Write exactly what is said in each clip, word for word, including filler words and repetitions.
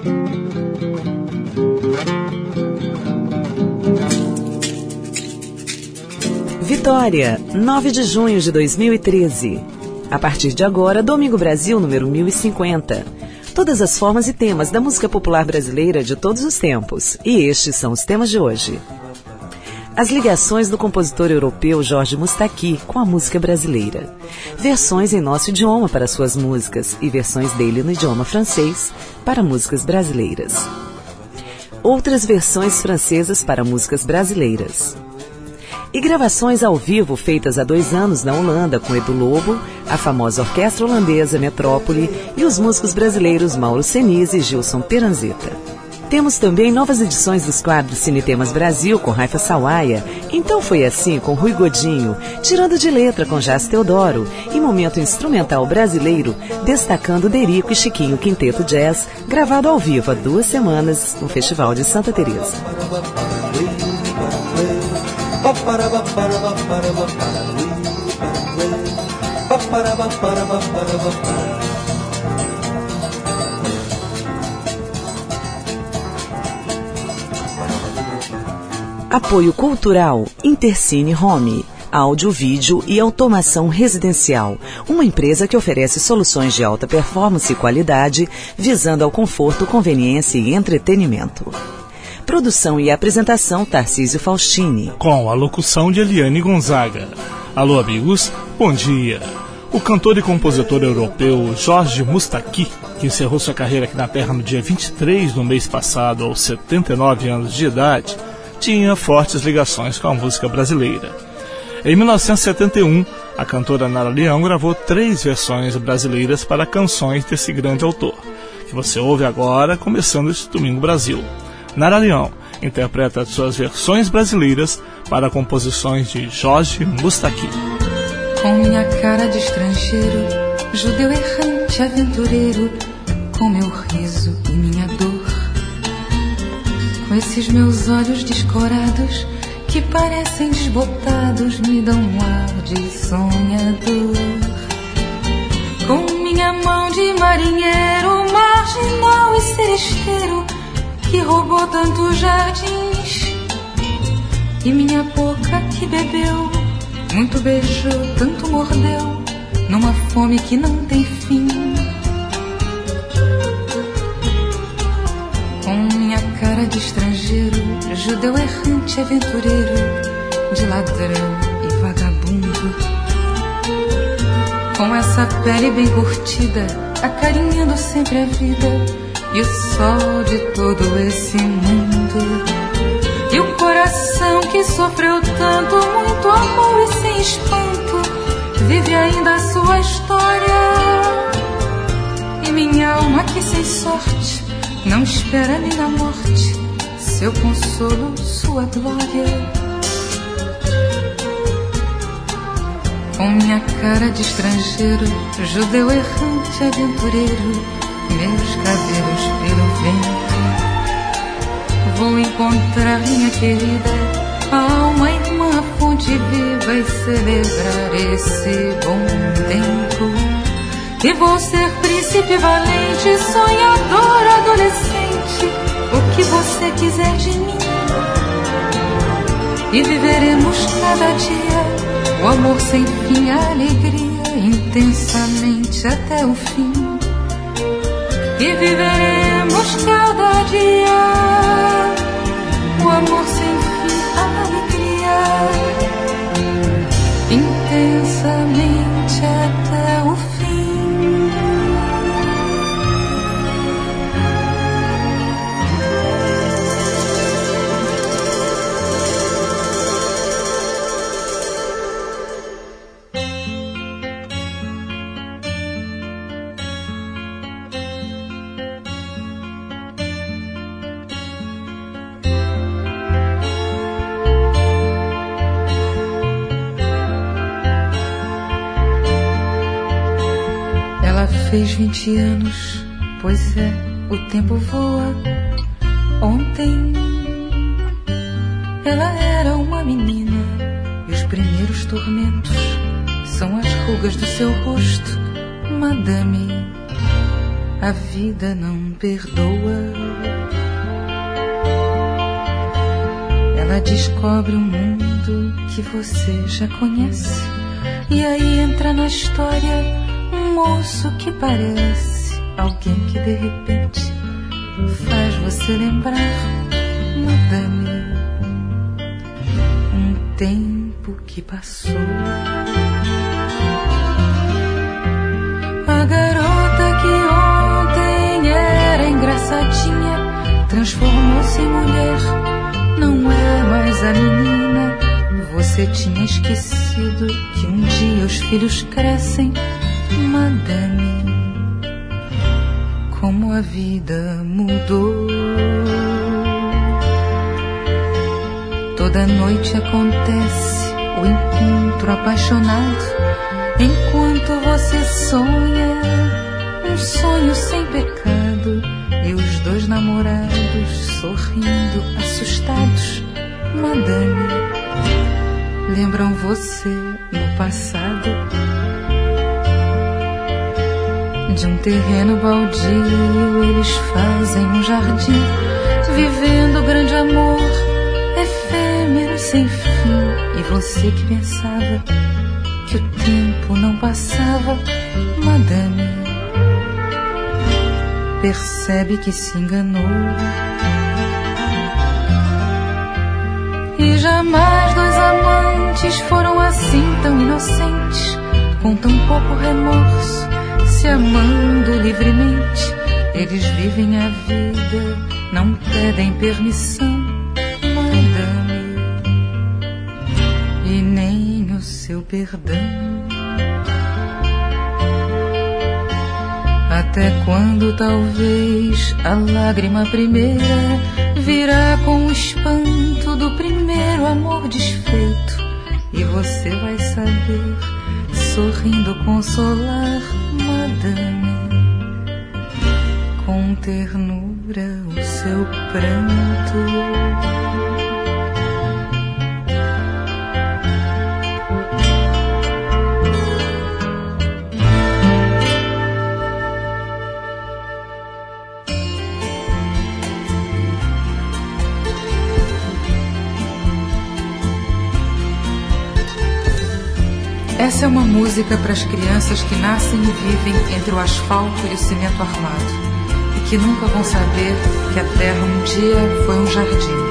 Vitória, nove de junho de dois mil e treze. A partir de agora, Domingo Brasil número mil e cinquenta. Todas as formas e temas da música popular brasileira de todos os tempos. E estes são os temas de hoje. As ligações do compositor europeu Jorge Moustaki com a música brasileira. Versões em nosso idioma para suas músicas e versões dele no idioma francês para músicas brasileiras. Outras versões francesas para músicas brasileiras. E gravações ao vivo feitas há dois anos na Holanda com Edu Lobo, a famosa orquestra holandesa Metrópole e os músicos brasileiros Mauro Senise e Gilson Peranzetta. Temos também novas edições dos quadros Cinetemas Brasil com Raifa Sawaia, Então Foi Assim com Rui Godinho, Tirando de Letra com Jás Teodoro e Momento Instrumental Brasileiro, destacando Derico e Chiquinho Quinteto Jazz, gravado ao vivo há duas semanas no Festival de Santa Teresa. Apoio Cultural Intercine Home, áudio, vídeo e automação residencial, uma empresa que oferece soluções de alta performance e qualidade, visando ao conforto, conveniência e entretenimento. Produção e apresentação Tarcísio Faustini. Com a locução de Eliane Gonzaga. Alô, amigos, bom dia. O cantor e compositor europeu Jorge Moustaki, que encerrou sua carreira aqui na Terra no dia vinte e três do mês passado, aos setenta e nove anos de idade, tinha fortes ligações com a música brasileira. Em mil novecentos e setenta e um, a cantora Nara Leão gravou três versões brasileiras para canções desse grande autor, que você ouve agora, começando este Domingo Brasil. Nara Leão interpreta suas versões brasileiras para composições de Jorge Moustaki. Com minha cara de estrangeiro, judeu errante, aventureiro, com meu riso e minha dor, com esses meus olhos descorados que parecem desbotados, me dão um ar de sonhador. Com minha mão de marinheiro, marginal e seresteiro, que roubou tantos jardins, e minha boca que bebeu, muito beijou, tanto mordeu, numa fome que não tem fim. Com minha cara de estrangeiro, judeu errante, aventureiro, de ladrão e vagabundo, com essa pele bem curtida, acarinhando sempre a vida e o sol de todo esse mundo, e o coração que sofreu tanto, muito amor e sem espanto, vive ainda a sua história. E minha alma que sem sorte não espera nem na morte seu consolo, sua glória. Com minha cara de estrangeiro, judeu errante, aventureiro, meus cabelos pelo vento, vou encontrar minha querida, a alma irmã, a fonte viva, e celebrar esse bom tempo. E vou ser príncipe valente, sonhador, adolescente, o que você quiser de mim. E viveremos cada dia o amor sem fim, a alegria intensamente até o fim. E viveremos cada dia o amor sem fim, a alegria intensamente até o fim. Fez vinte anos, pois é, o tempo voa. Ontem ela era uma menina, e os primeiros tormentos são as rugas do seu rosto, madame. a vida não perdoa. Ela descobre um mundo que você já conhece, e aí entra na história um moço que parece alguém que de repente faz você lembrar, madame, um tempo que passou. A garota que ontem era engraçadinha transformou-se em mulher, não é mais a menina. Você tinha esquecido que um dia os filhos crescem, madame, como a vida mudou. Toda noite acontece o encontro apaixonado, enquanto você sonha um sonho sem pecado, e os dois namorados sorrindo, assustados, madame, lembram você no passado, de um terreno baldio eles fazem um jardim, vivendo grande amor efêmero sem fim. E você que pensava que o tempo não passava, madame, percebe que se enganou. E jamais dois amantes foram assim tão inocentes, com tão pouco remorso, se amando livremente. Eles vivem a vida, não pedem permissão, madame, e nem o seu perdão. Até quando talvez a lágrima primeira virá com o espanto do primeiro amor desfeito, e você vai saber, sorrindo consolar, madame, com ternura o seu pranto. Essa é uma música para as crianças que nascem e vivem entre o asfalto e o cimento armado, e que nunca vão saber que a terra um dia foi um jardim.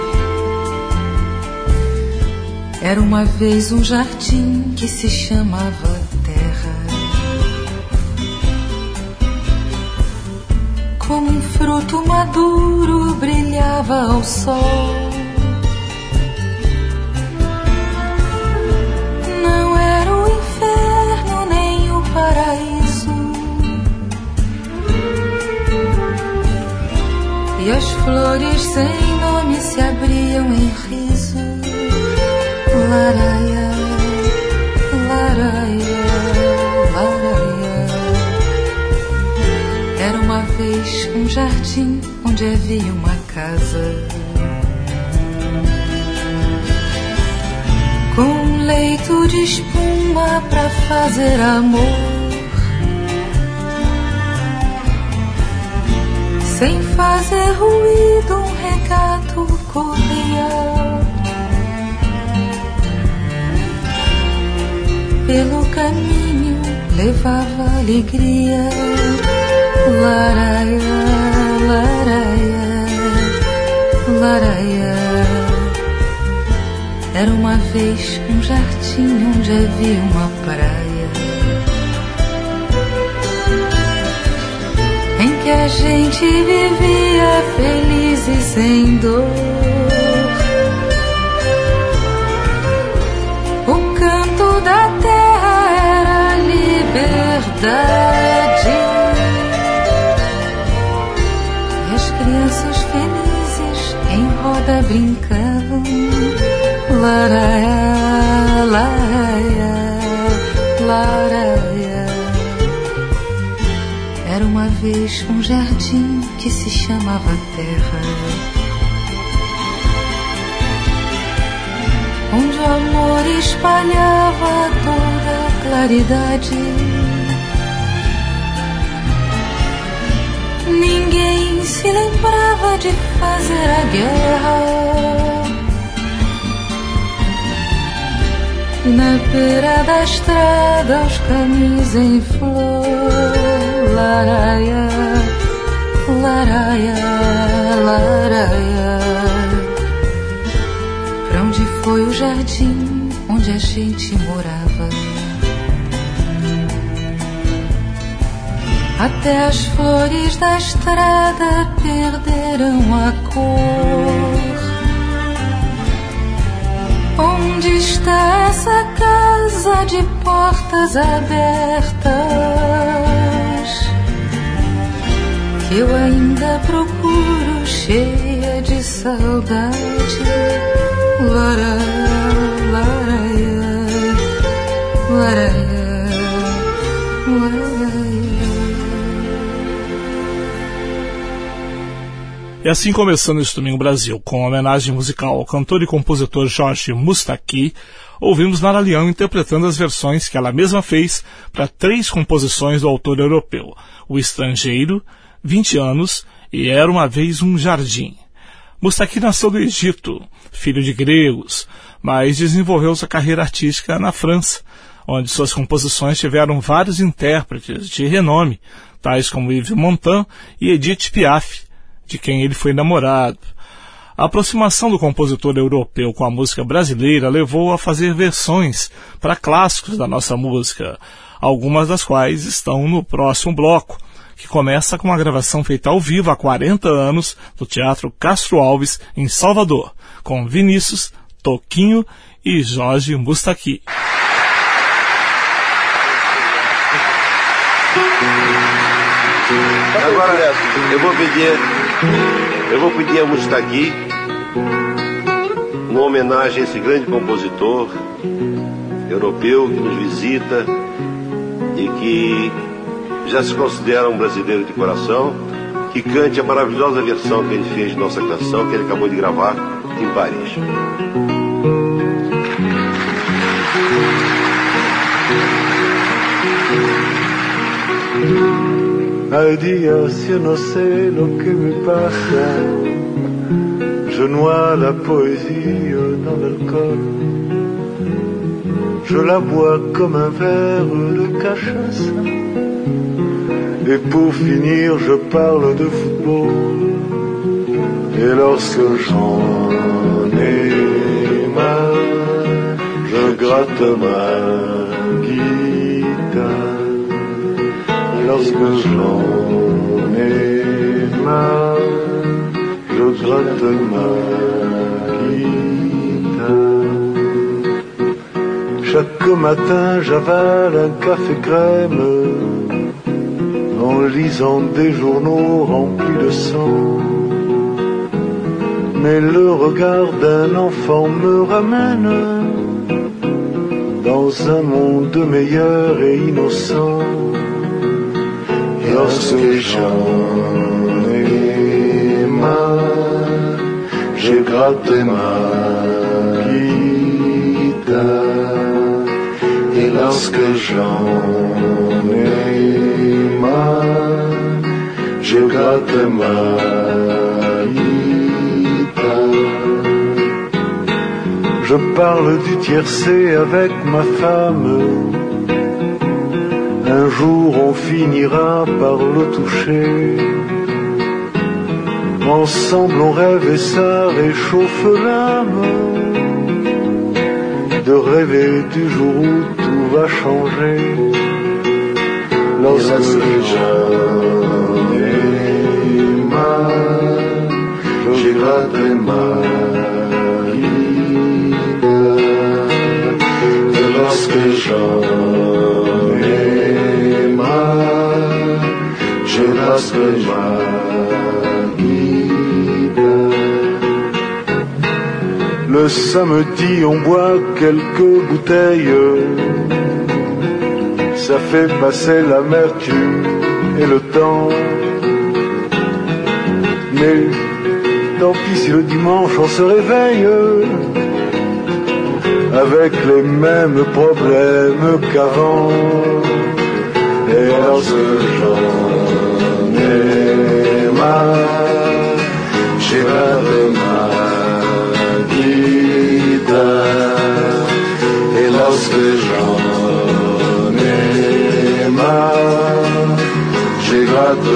Era uma vez um jardim que se chamava terra. Como um fruto maduro brilhava ao sol. Paraíso, e as flores sem nome se abriam em riso. Laraia, laraia, laraia. Era uma vez um jardim onde havia uma casa, com um leito de espuma pra fazer amor, sem fazer ruído um regato corria pelo caminho, levava alegria. Laraia, laraia, laraia. Era uma vez um jardim onde havia uma praia, em que a gente vivia feliz e sem dor. O canto da terra era liberdade, e as crianças felizes em roda brincavam. Laraia, laraia, laraia. Era uma vez um jardim que se chamava terra, onde o amor espalhava toda a claridade, hora de fazer a guerra. E na beira da estrada os caminhos em flor. Laraia, laraia, laraia. Pra onde foi o jardim onde a gente morava? Até as flores da estrada perderam a cor. Onde está essa casa de portas abertas que eu ainda procuro, cheia de saudade? Laraia, laraia, laraia, laraia. E assim, começando esse Domingo Brasil com homenagem musical ao cantor e compositor Jorge Moustaki, ouvimos Nara Leão interpretando as versões que ela mesma fez para três composições do autor europeu: O Estrangeiro, vinte anos e Era uma Vez um Jardim. Moustaki nasceu do Egito, filho de gregos, mas desenvolveu sua carreira artística na França, onde suas composições tiveram vários intérpretes de renome, tais como Yves Montand e Edith Piaf, de quem ele foi namorado. A aproximação do compositor europeu com a música brasileira levou a fazer versões para clássicos da nossa música, algumas das quais estão no próximo bloco, que começa com uma gravação feita ao vivo há quarenta anos no Teatro Castro Alves, em Salvador, com Vinícius, Toquinho e Jorge Moustaki. Agora eu vou pedir, eu vou pedir a Moustaki uma homenagem a esse grande compositor europeu que nos visita e que já se considera um brasileiro de coração, que cante a maravilhosa versão que ele fez de nossa canção, que ele acabou de gravar em Paris. Ay Dios, yo no sé lo que me pasa. Je noie la poésie dans l'alcool. Je la bois comme un verre de cachaça. Et pour finir, je parle de football. Et lorsque j'en ai marre, je gratte ma guitare. Lorsque j'en ai marre, je gratte ma guitare. Chaque matin j'avale un café crème en lisant des journaux remplis de sang. Mais le regard d'un enfant me ramène dans un monde meilleur et innocent. Lorsque j'en ai marre, je gratte ma guitare. Et lorsque j'en ai marre, je gratte ma guitare. Je parle du tiercé avec ma femme. Un jour on finira par le toucher. Ensemble on rêve et ça réchauffe l'âme. De rêver du jour où tout va changer. Lorsque j'en ai marre, je gratte ma guitare. Et lorsque j'en ai marre, je gratte ma guitare. Le samedi on boit quelques bouteilles. Ça fait passer l'amertume et le temps. Mais tant pis si le dimanche on se réveille avec les mêmes problèmes qu'avant. Et lorsque j'en ai marre,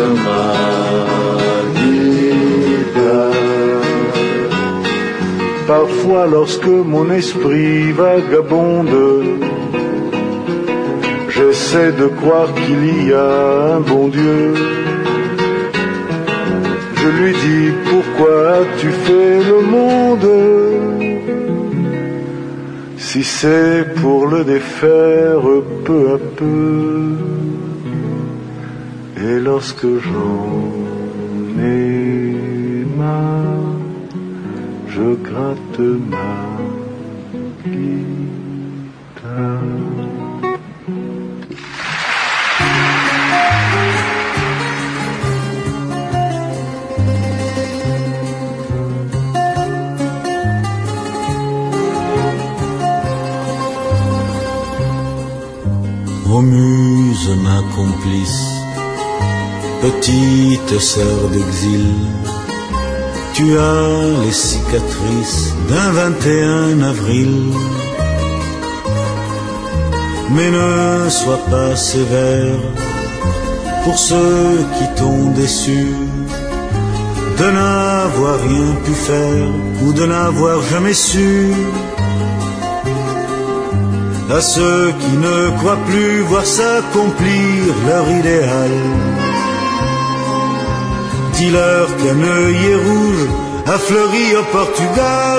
ma guitare. Parfois lorsque mon esprit vagabonde, j'essaie de croire qu'il y a un bon Dieu. Je lui dis pourquoi as-tu fait le monde, si c'est pour le défaire peu à peu. Et lorsque j'en ai marre, je gratte ma guitare. Ô muse, ma complice, petite sœur d'exil, tu as les cicatrices d'un vingt et un avril. Mais ne sois pas sévère pour ceux qui t'ont déçu, de n'avoir rien pu faire ou de n'avoir jamais su. À ceux qui ne croient plus voir s'accomplir leur idéal, dis-leur qu'un œillet rouge a fleuri au Portugal.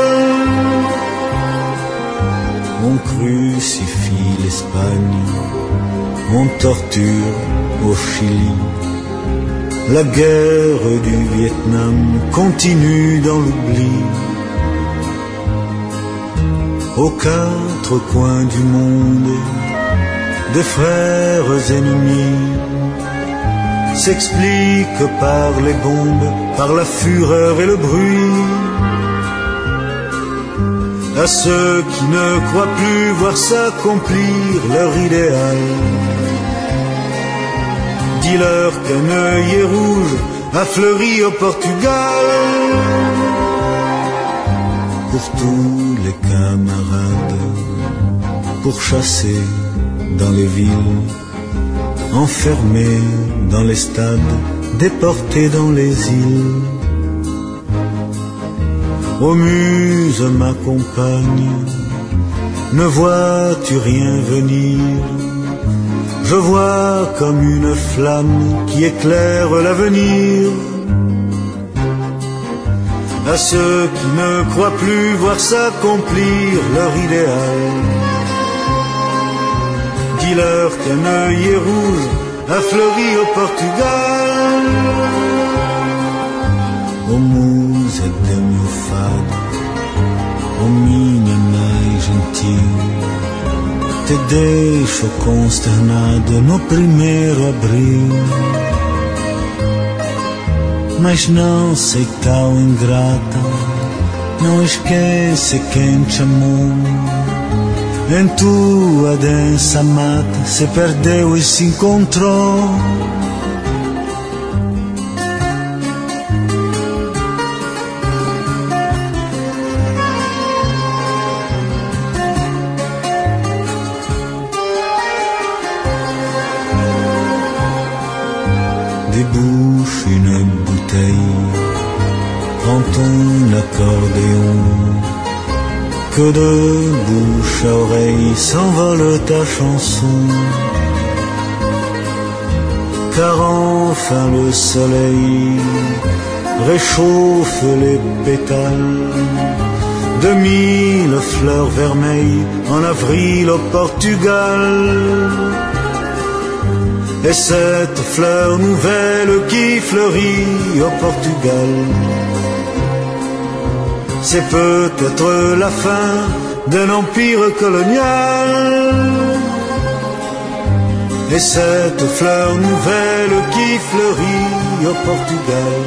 On crucifie l'Espagne, on torture au Chili. La guerre du Vietnam continue dans l'oubli. Aux quatre coins du monde, des frères ennemis s'expliquent par les bombes, par la fureur et le bruit. À ceux qui ne croient plus voir s'accomplir leur idéal, dis-leur qu'un œillet rouge a fleuri au Portugal. Pour tous les camarades pourchassés dans les villes, enfermés dans les stades, déportés dans les îles. Ô muse, ma compagne, ne vois-tu rien venir? Je vois comme une flamme qui éclaire l'avenir. À ceux qui ne croient plus voir s'accomplir leur idéal, dis-leur qu'un œillet rouge a fleuri au Portugal. Ô musa de meu fado, ô minha mais gentil, te deixo consternado no primeiro abril. Mas não sei tão ingrata, não esquece quem te amou. Em tua densa mata se perdeu e se encontrou. Débouche une bouteille, prends ton accordéon, que de bouche à oreille s'envole ta chanson. Car enfin le soleil réchauffe les pétales de mille fleurs vermeilles en avril au Portugal. Et cette fleur nouvelle qui fleurit au Portugal, c'est peut-être la fin d'un empire colonial. Et cette fleur nouvelle qui fleurit au Portugal,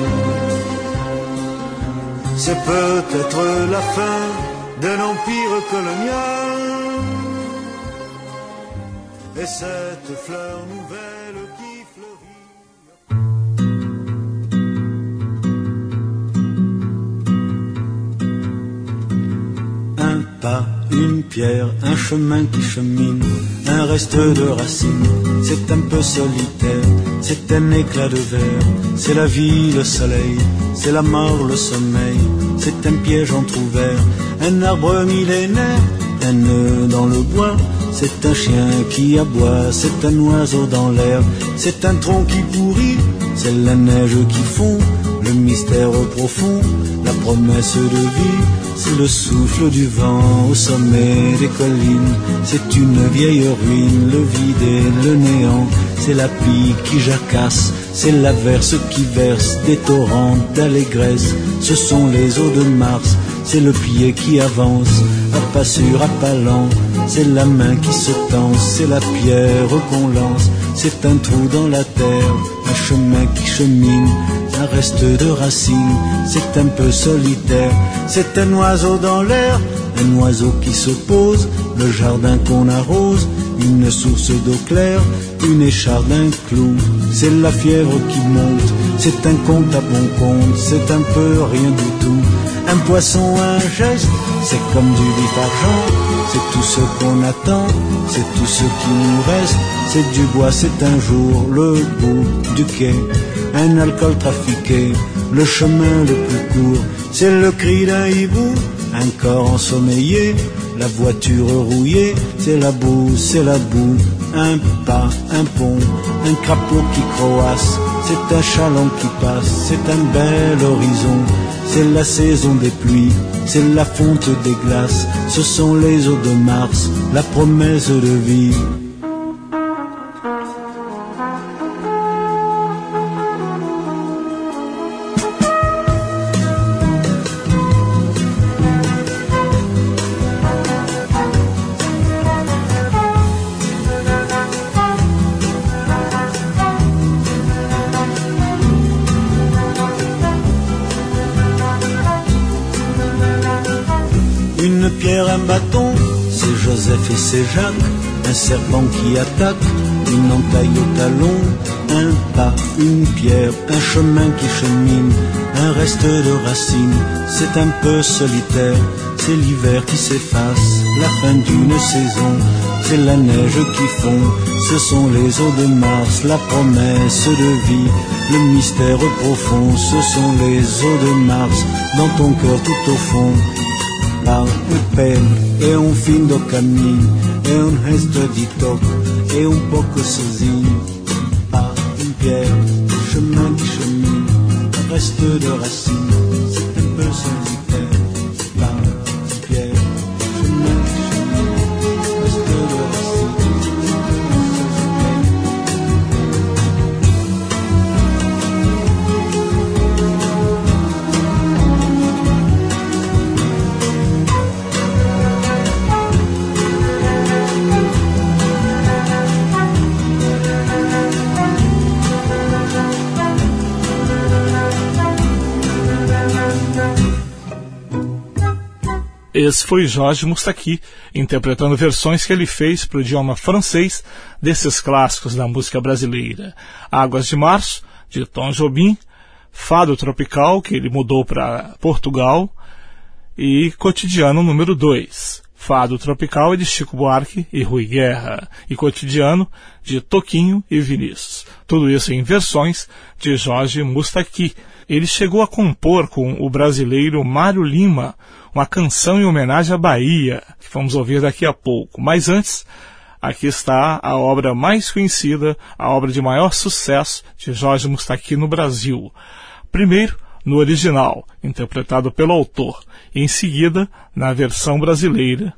c'est peut-être la fin d'un empire colonial. Et cette fleur nouvelle qui fleurit. Un pas, une pierre, un chemin qui chemine, un reste de racines. C'est un peu solitaire, c'est un éclat de verre. C'est la vie, le soleil, c'est la mort, le sommeil. C'est un piège entrouvert, un arbre millénaire, un nœud dans le bois. C'est un chien qui aboie, c'est un oiseau dans l'herbe. C'est un tronc qui pourrit, c'est la neige qui fond. Le mystère profond, la promesse de vie, c'est le souffle du vent au sommet des collines. C'est une vieille ruine, le vide et le néant. C'est la pie qui jacasse, c'est l'averse qui verse des torrents d'allégresse. Ce sont les eaux de Mars, c'est le pied qui avance, à pas sûr, à pas lent. C'est la main qui se tend, c'est la pierre qu'on lance. C'est un trou dans la terre, un chemin qui chemine, un reste de racines. C'est un peu solitaire, c'est un oiseau dans l'air, un oiseau qui se pose, le jardin qu'on arrose, une source d'eau claire, une écharde, un clou. C'est la fièvre qui monte, c'est un compte à bon compte, c'est un peu rien du tout. Un poisson, un geste, c'est comme du vif argent. C'est tout ce qu'on attend, c'est tout ce qui nous reste. C'est du bois, c'est un jour le bout du quai. Un alcool trafiqué, le chemin le plus court. C'est le cri d'un hibou, un corps ensommeillé. La voiture rouillée, c'est la boue, c'est la boue. Un pas, un pont, un crapaud qui croasse. C'est un chaland qui passe, c'est un bel horizon. C'est la saison des pluies, c'est la fonte des glaces. Ce sont les eaux de Mars, la promesse de vie. Une pierre, un bâton, c'est Joseph et c'est Jacques. Un serpent qui attaque, une entaille au talon. Un pas, une pierre, un chemin qui chemine, un reste de racines. C'est un peu solitaire, c'est l'hiver qui s'efface, la fin d'une saison. C'est la neige qui fond, ce sont les eaux de Mars, la promesse de vie, le mystère profond. Ce sont les eaux de Mars, dans ton cœur tout au fond. Par un peine e un fin do caminho, e un resto de toque, e un pouco sozinho. Par une pierre, un chemin qui chemine, un reste de racines, c'est un peu solitaire. Par une pierre, un chemin qui chemine, un reste de racines, c'est un peu solitaire. Esse foi Jorge Moustaki, interpretando versões que ele fez para o idioma francês desses clássicos da música brasileira. Águas de Março, de Tom Jobim, Fado Tropical, que ele mudou para Portugal, e Cotidiano número dois. Fado Tropical é de Chico Buarque e Rui Guerra, e Cotidiano de Toquinho e Vinícius. Tudo isso em versões de Jorge Moustaki. Ele chegou a compor com o brasileiro Mário Lima uma canção em homenagem à Bahia, que vamos ouvir daqui a pouco. Mas antes, aqui está a obra mais conhecida, a obra de maior sucesso de Jorge Moustaki no Brasil. Primeiro, no original, interpretado pelo autor, e em seguida, na versão brasileira.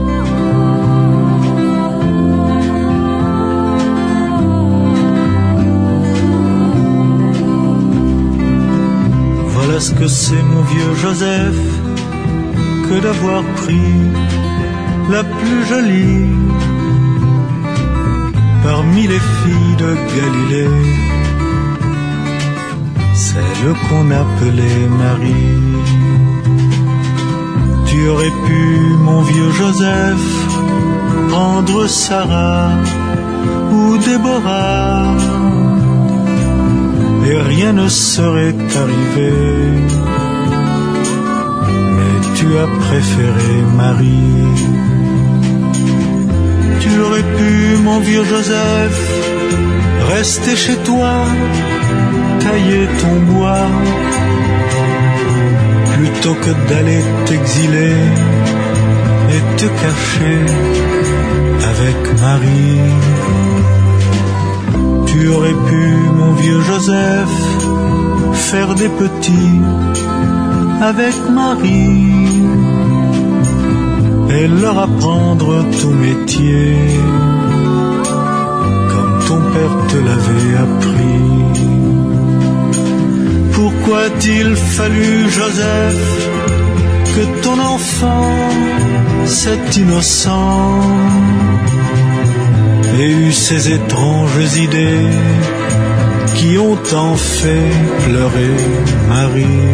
Voilà ce que c'est, mon vieux Joseph, que d'avoir pris la plus jolie parmi les filles de Galilée, celle qu'on appelait Marie. Tu aurais pu, mon vieux Joseph, prendre Sarah ou Déborah, et rien ne serait arrivé. Mais tu as préféré Marie. Tu aurais pu, mon vieux Joseph, rester chez toi, tailler ton bois, plutôt que d'aller t'exiler et te cacher avec Marie. Tu aurais pu, mon vieux Joseph, faire des petits avec Marie et leur apprendre ton métier comme ton père te l'avait appris. Pourquoi a-t-il fallu, Joseph, que ton enfant, cet innocent, ait eu ces étranges idées qui ont tant fait pleurer Marie?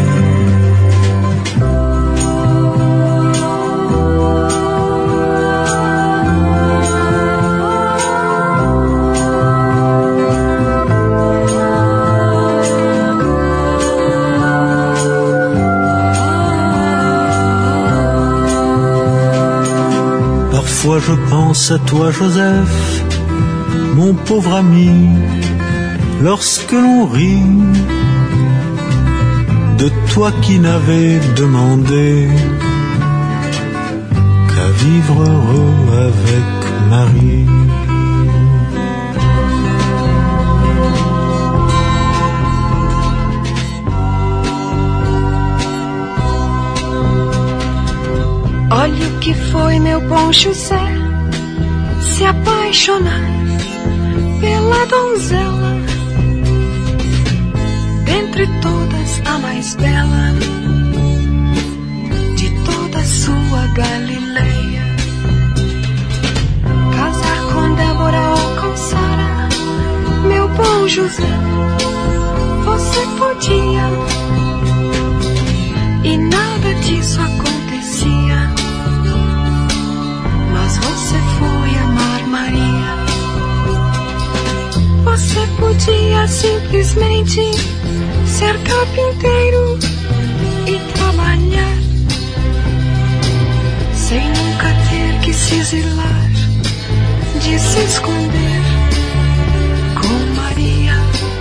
Parfois je pense à toi, Joseph, mon pauvre ami, lorsque l'on rit de toi qui n'avais demandé qu'à vivre heureux avec Marie. Olha o que foi meu bom José, se apaixonar pela donzela, dentre todas a mais bela de toda a sua Galileia. Casar com Débora ou com Sara, meu bom José, você podia, e nada disso acontecia. Mas você foi amar Maria. Você podia simplesmente ser carpinteiro e trabalhar, sem nunca ter que se exilar, de se esconder com Maria.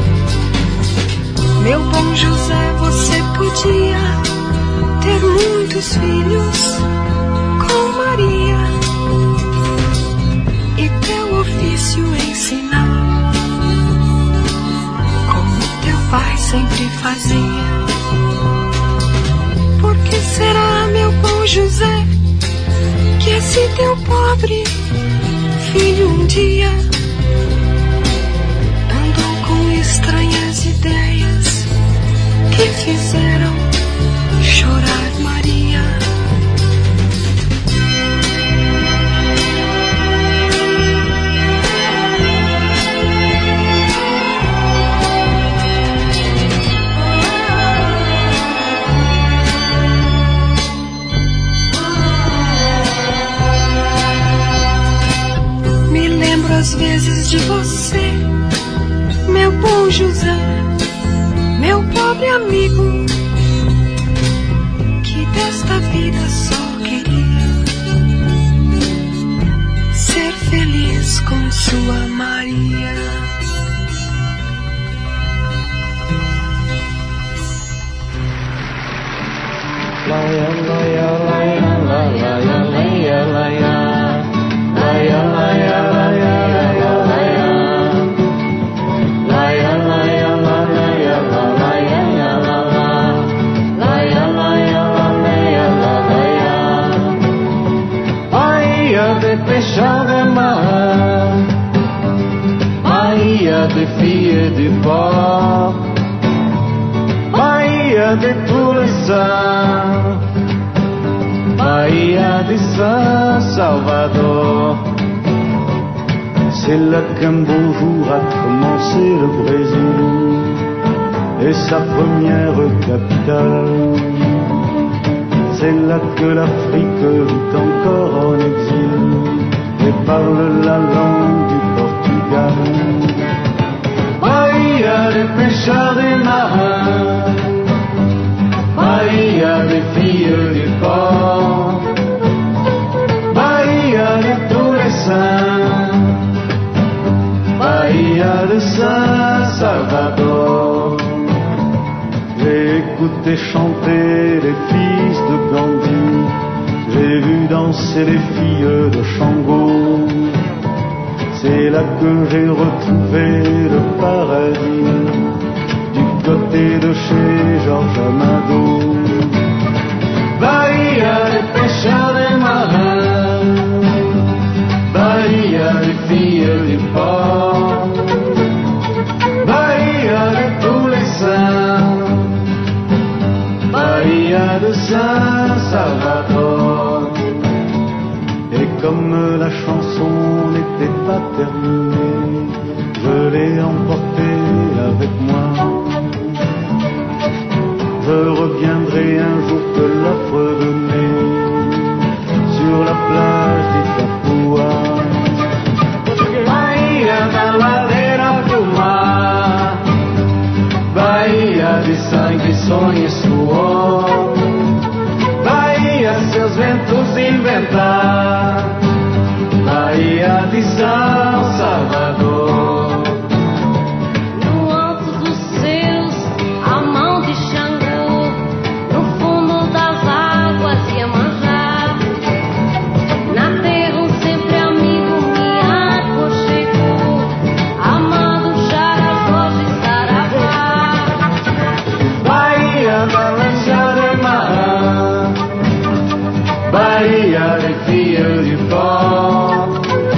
Meu bom José, você podia ter muitos filhos com Maria e teu ofício ensinar, como teu pai sempre fazia. Por que será, meu bom José, que esse teu pobre filho um dia andou com estranhas ideias que fizeram chorar Maria? Me lembro às vezes de você, meu bom José, meu pobre amigo, que desta vida só queria ser feliz com sua Maria. Laia, laia, laia, laia, laia, laia, laia, laia, laia, laia, laia, laia, laia, laia, de pêcheur de marin, Maria de filles du port, Maria de tous les saints, Maria de Saint Salvador. C'est là qu'un beau jour a commencé le Brésil et sa première capitale. C'est là que l'Afrique vit encore en exil et parle la langue du Portugal. Maria des pêcheurs et marins, Maria des filles du port, Maria de tous les saints, écouté chanter les fils de Gandhi, j'ai vu danser les filles de Shango. C'est là que j'ai retrouvé le paradis, du côté de chez Georges Amado. Bahia des pêcheurs des marins, Bahia des filles du port, Bahia de tous les saints, Bahia de Saint-Salvador. Et comme la chanson n'était pas terminée, je l'ai emportée avec moi. Je reviendrai un jour te la redonner sur la plage d'Itapua. Bahia da ladeira do mar, Bahia de sangue, sonho e suor, Bahia seus ventos inventar, Bahia de São Salvador. Bahia des filles du port,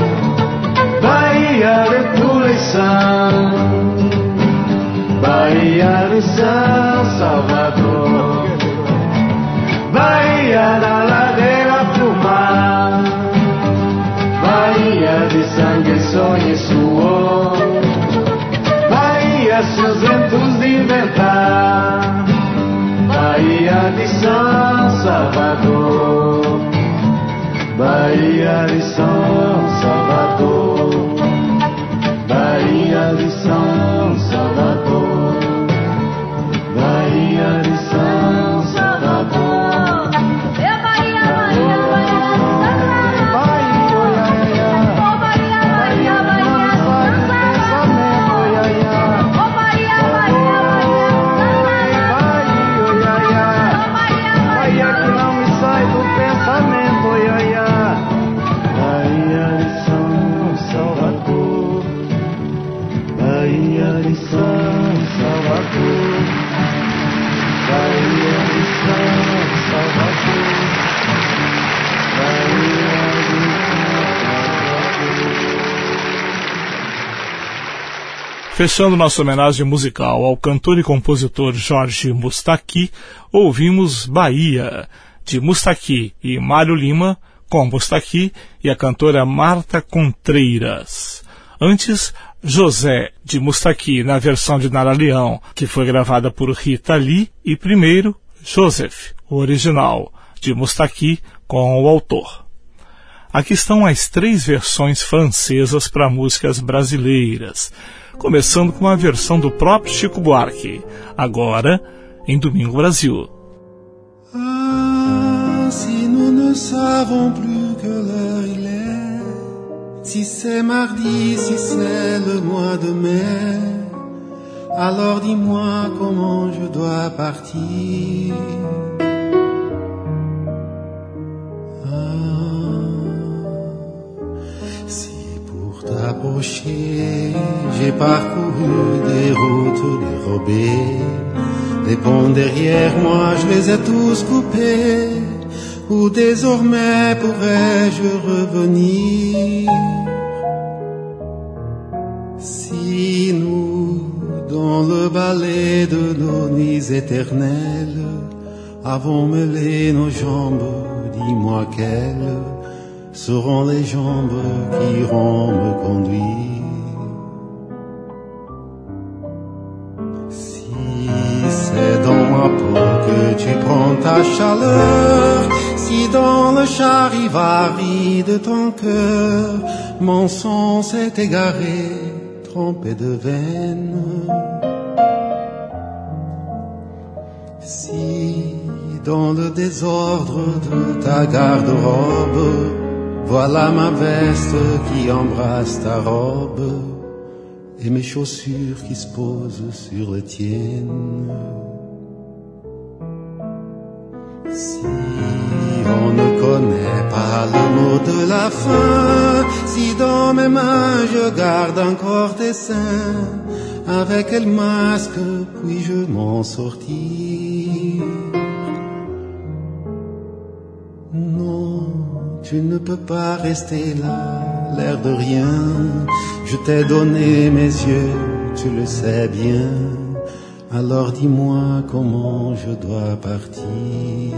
Bahia de tous les saints, Bahia de Saint-Salvador, Bahia da ladeira pro mar, Bahia de sangue, sonho e suor, Bahia seus ventos de inventar, Bahia de São Salvador, Bahia de São Salvador, Bahia de São Salvador, Bahia de São Salvador. É Bahia, Bahia, Bahia, Bahia, oh Bahia, Bahia, Bahia, oh Bahia, Bahia, Bahia, Bahia que não me sai do pensamento, oh ia, ia. Bahia de São Salvador, Bahia de São Salvador, Bahia de São Salvador, Bahia de Salvador. Fechando nossa homenagem musical ao cantor e compositor Jorge Mustaki, ouvimos Bahia, de Mustaki e Mário Lima, com Mustaki e a cantora Marta Contreiras. Antes, José, de Mustaki, na versão de Nara Leão, que foi gravada por Rita Lee, e primeiro, Joseph, o original, de Mustaki, com o autor. Aqui estão as três versões francesas para músicas brasileiras, começando com a versão do próprio Chico Buarque, agora em Domingo Brasil. Ah, si nous ne savons plus que l'heure il est, si c'est mardi, si c'est le mois de mai, alors dis-moi comment je dois partir. T'approcher, j'ai parcouru des routes dérobées, les ponts derrière moi je les ai tous coupés. Où désormais pourrais-je revenir? Si nous, dans le ballet de nos nuits éternelles, avons mêlé nos jambes, dis-moi quelles seront les jambes qui iront me conduire. Si c'est dans ma peau que tu prends ta chaleur, si dans le charivari de ton cœur mon sang s'est égaré, trempé de veine, si dans le désordre de ta garde-robe, voilà ma veste qui embrasse ta robe et mes chaussures qui se posent sur les tiennes. ne connaît pas le mot de la fin. Si dans mes mains je garde encore tes seins, avec quel masque puis-je m'en sortir? Non, tu ne peux pas rester là, l'air de rien. Je t'ai donné mes yeux, tu le sais bien. Alors dis-moi comment je dois partir.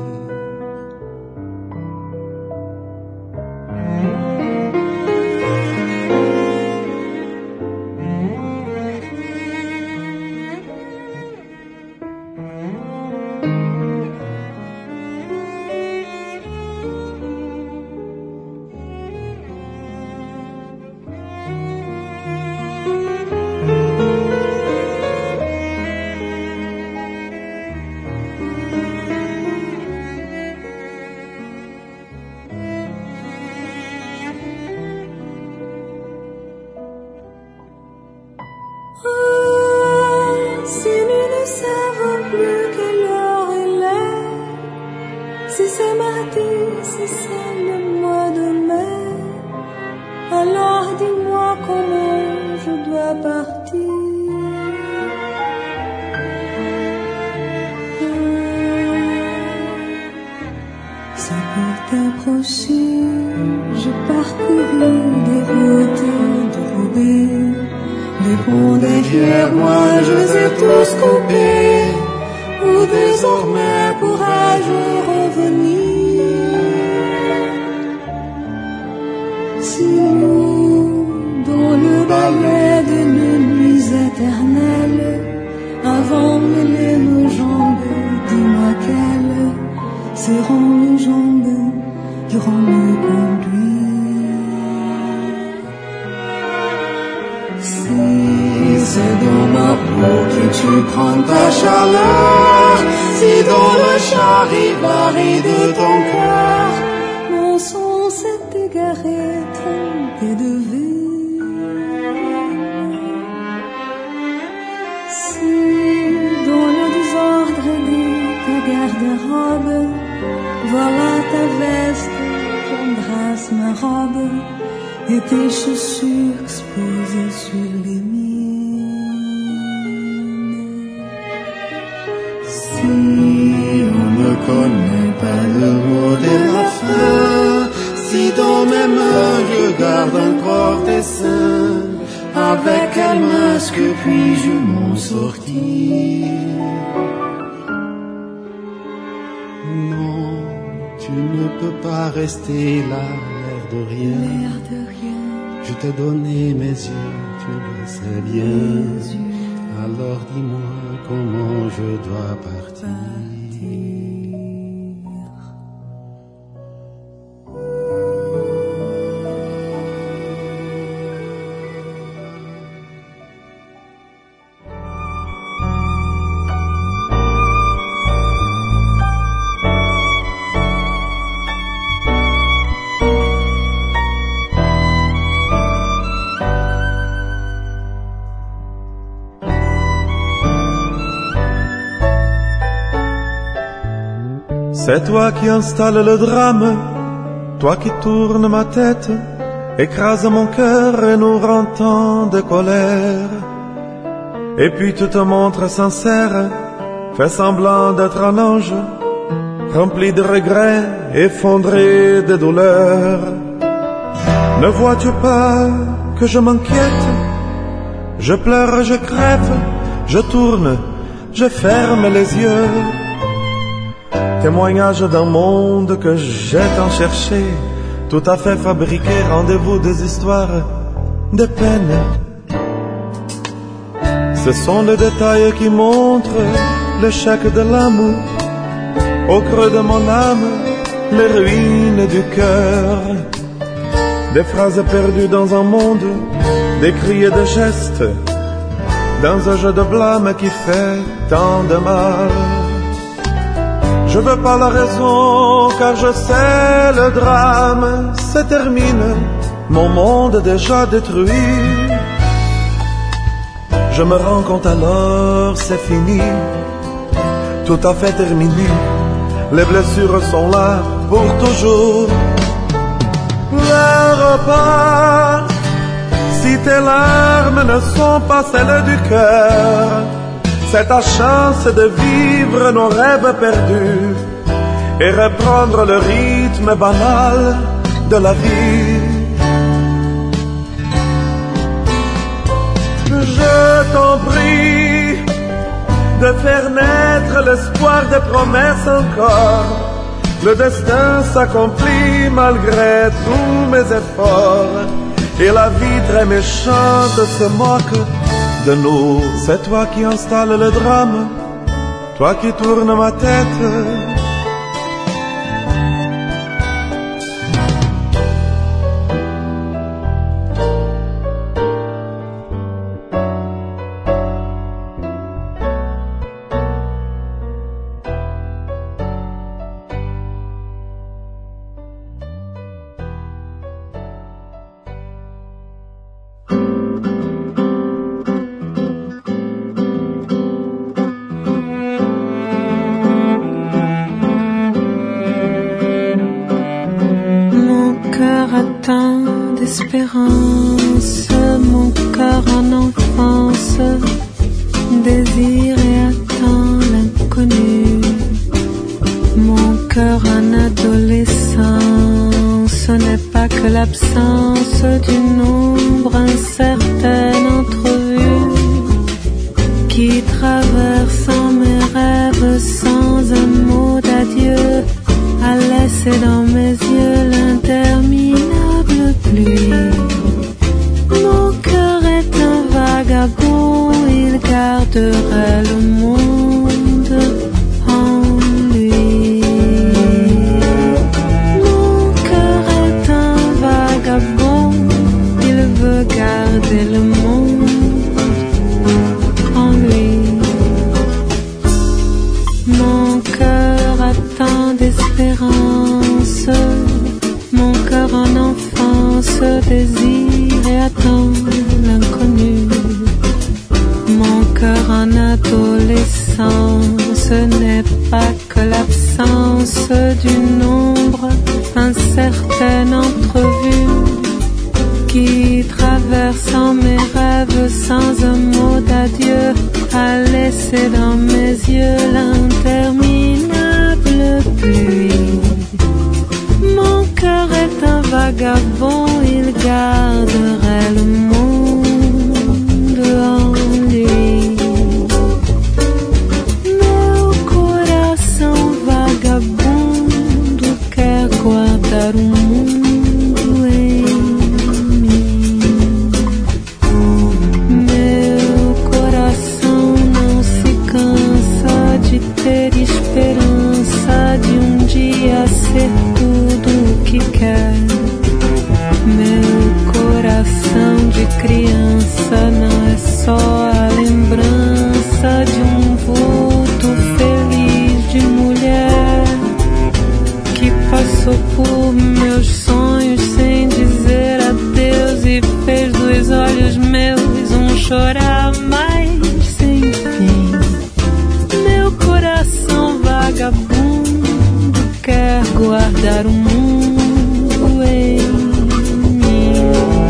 Rester là, l'air de rien. Je t'ai donné mes yeux, tu le sais bien. Alors dis-moi comment je dois partir. C'est toi qui installes le drame, toi qui tournes ma tête, écrase mon cœur et nous rend tant de colère. Et puis tu te montres sincère, fais semblant d'être un ange, rempli de regrets, effondré de douleur. Ne vois-tu pas que je m'inquiète? Je pleure, je crève, je tourne, je ferme les yeux. Témoignage d'un monde que j'ai tant cherché, tout à fait fabriqué, rendez-vous des histoires, des peines. Ce sont les détails qui montrent l'échec de l'amour, au creux de mon âme, les ruines du cœur. Des phrases perdues dans un monde, des cris et des gestes, dans un jeu de blâme qui fait tant de mal. Je veux pas la raison, car je sais le drame se termine, mon monde déjà détruit. Je me rends compte alors, c'est fini, tout à fait terminé. les blessures sont là pour toujours. Le repas, si tes larmes ne sont pas celles du cœur, c'est ta chance de vivre nos rêves perdus et reprendre le rythme banal de la vie. Je t'en prie de faire naître l'espoir des promesses encore. Le destin s'accomplit malgré tous mes efforts, et la vie très méchante se moque de nous. C'est toi qui installes le drame, toi qui tournes ma tête. Espérance, mon cœur en enfance désire et attend l'inconnu. Mon cœur en adolescence, ce n'est pas que l'absence d'une ombre incertaine entrevue qui traversant mes rêves sans un mot d'adieu a laissé dans mes yeux l'interminable pluie. Mon cœur est un vagabond, il garderait le monde en lui. Mon cœur est un vagabond, il veut garder le monde en lui. Mon cœur a tant d'espérance, mon cœur en enfance désire et attend l'inconnu. Mon cœur en adolescence n'est pas que l'absence d'une ombre incertaine entrevue qui traversant mes rêves sans un mot d'adieu a laissé dans mes yeux l'interminable pluie. Mon cœur est un vagabond, il garderait le monde en lui. Meu coração vagabundo quer guardar o mundo em mim. Meu coração não se cansa de ter esperança de um dia ser tudo o que quer. Meu coração de criança não é só a lembrança de um vulto feliz de mulher que passou por meus sonhos sem dizer adeus e fez dos olhos meus um chorar mais sem fim. Meu coração vagabundo quer guardar o mundo em mim.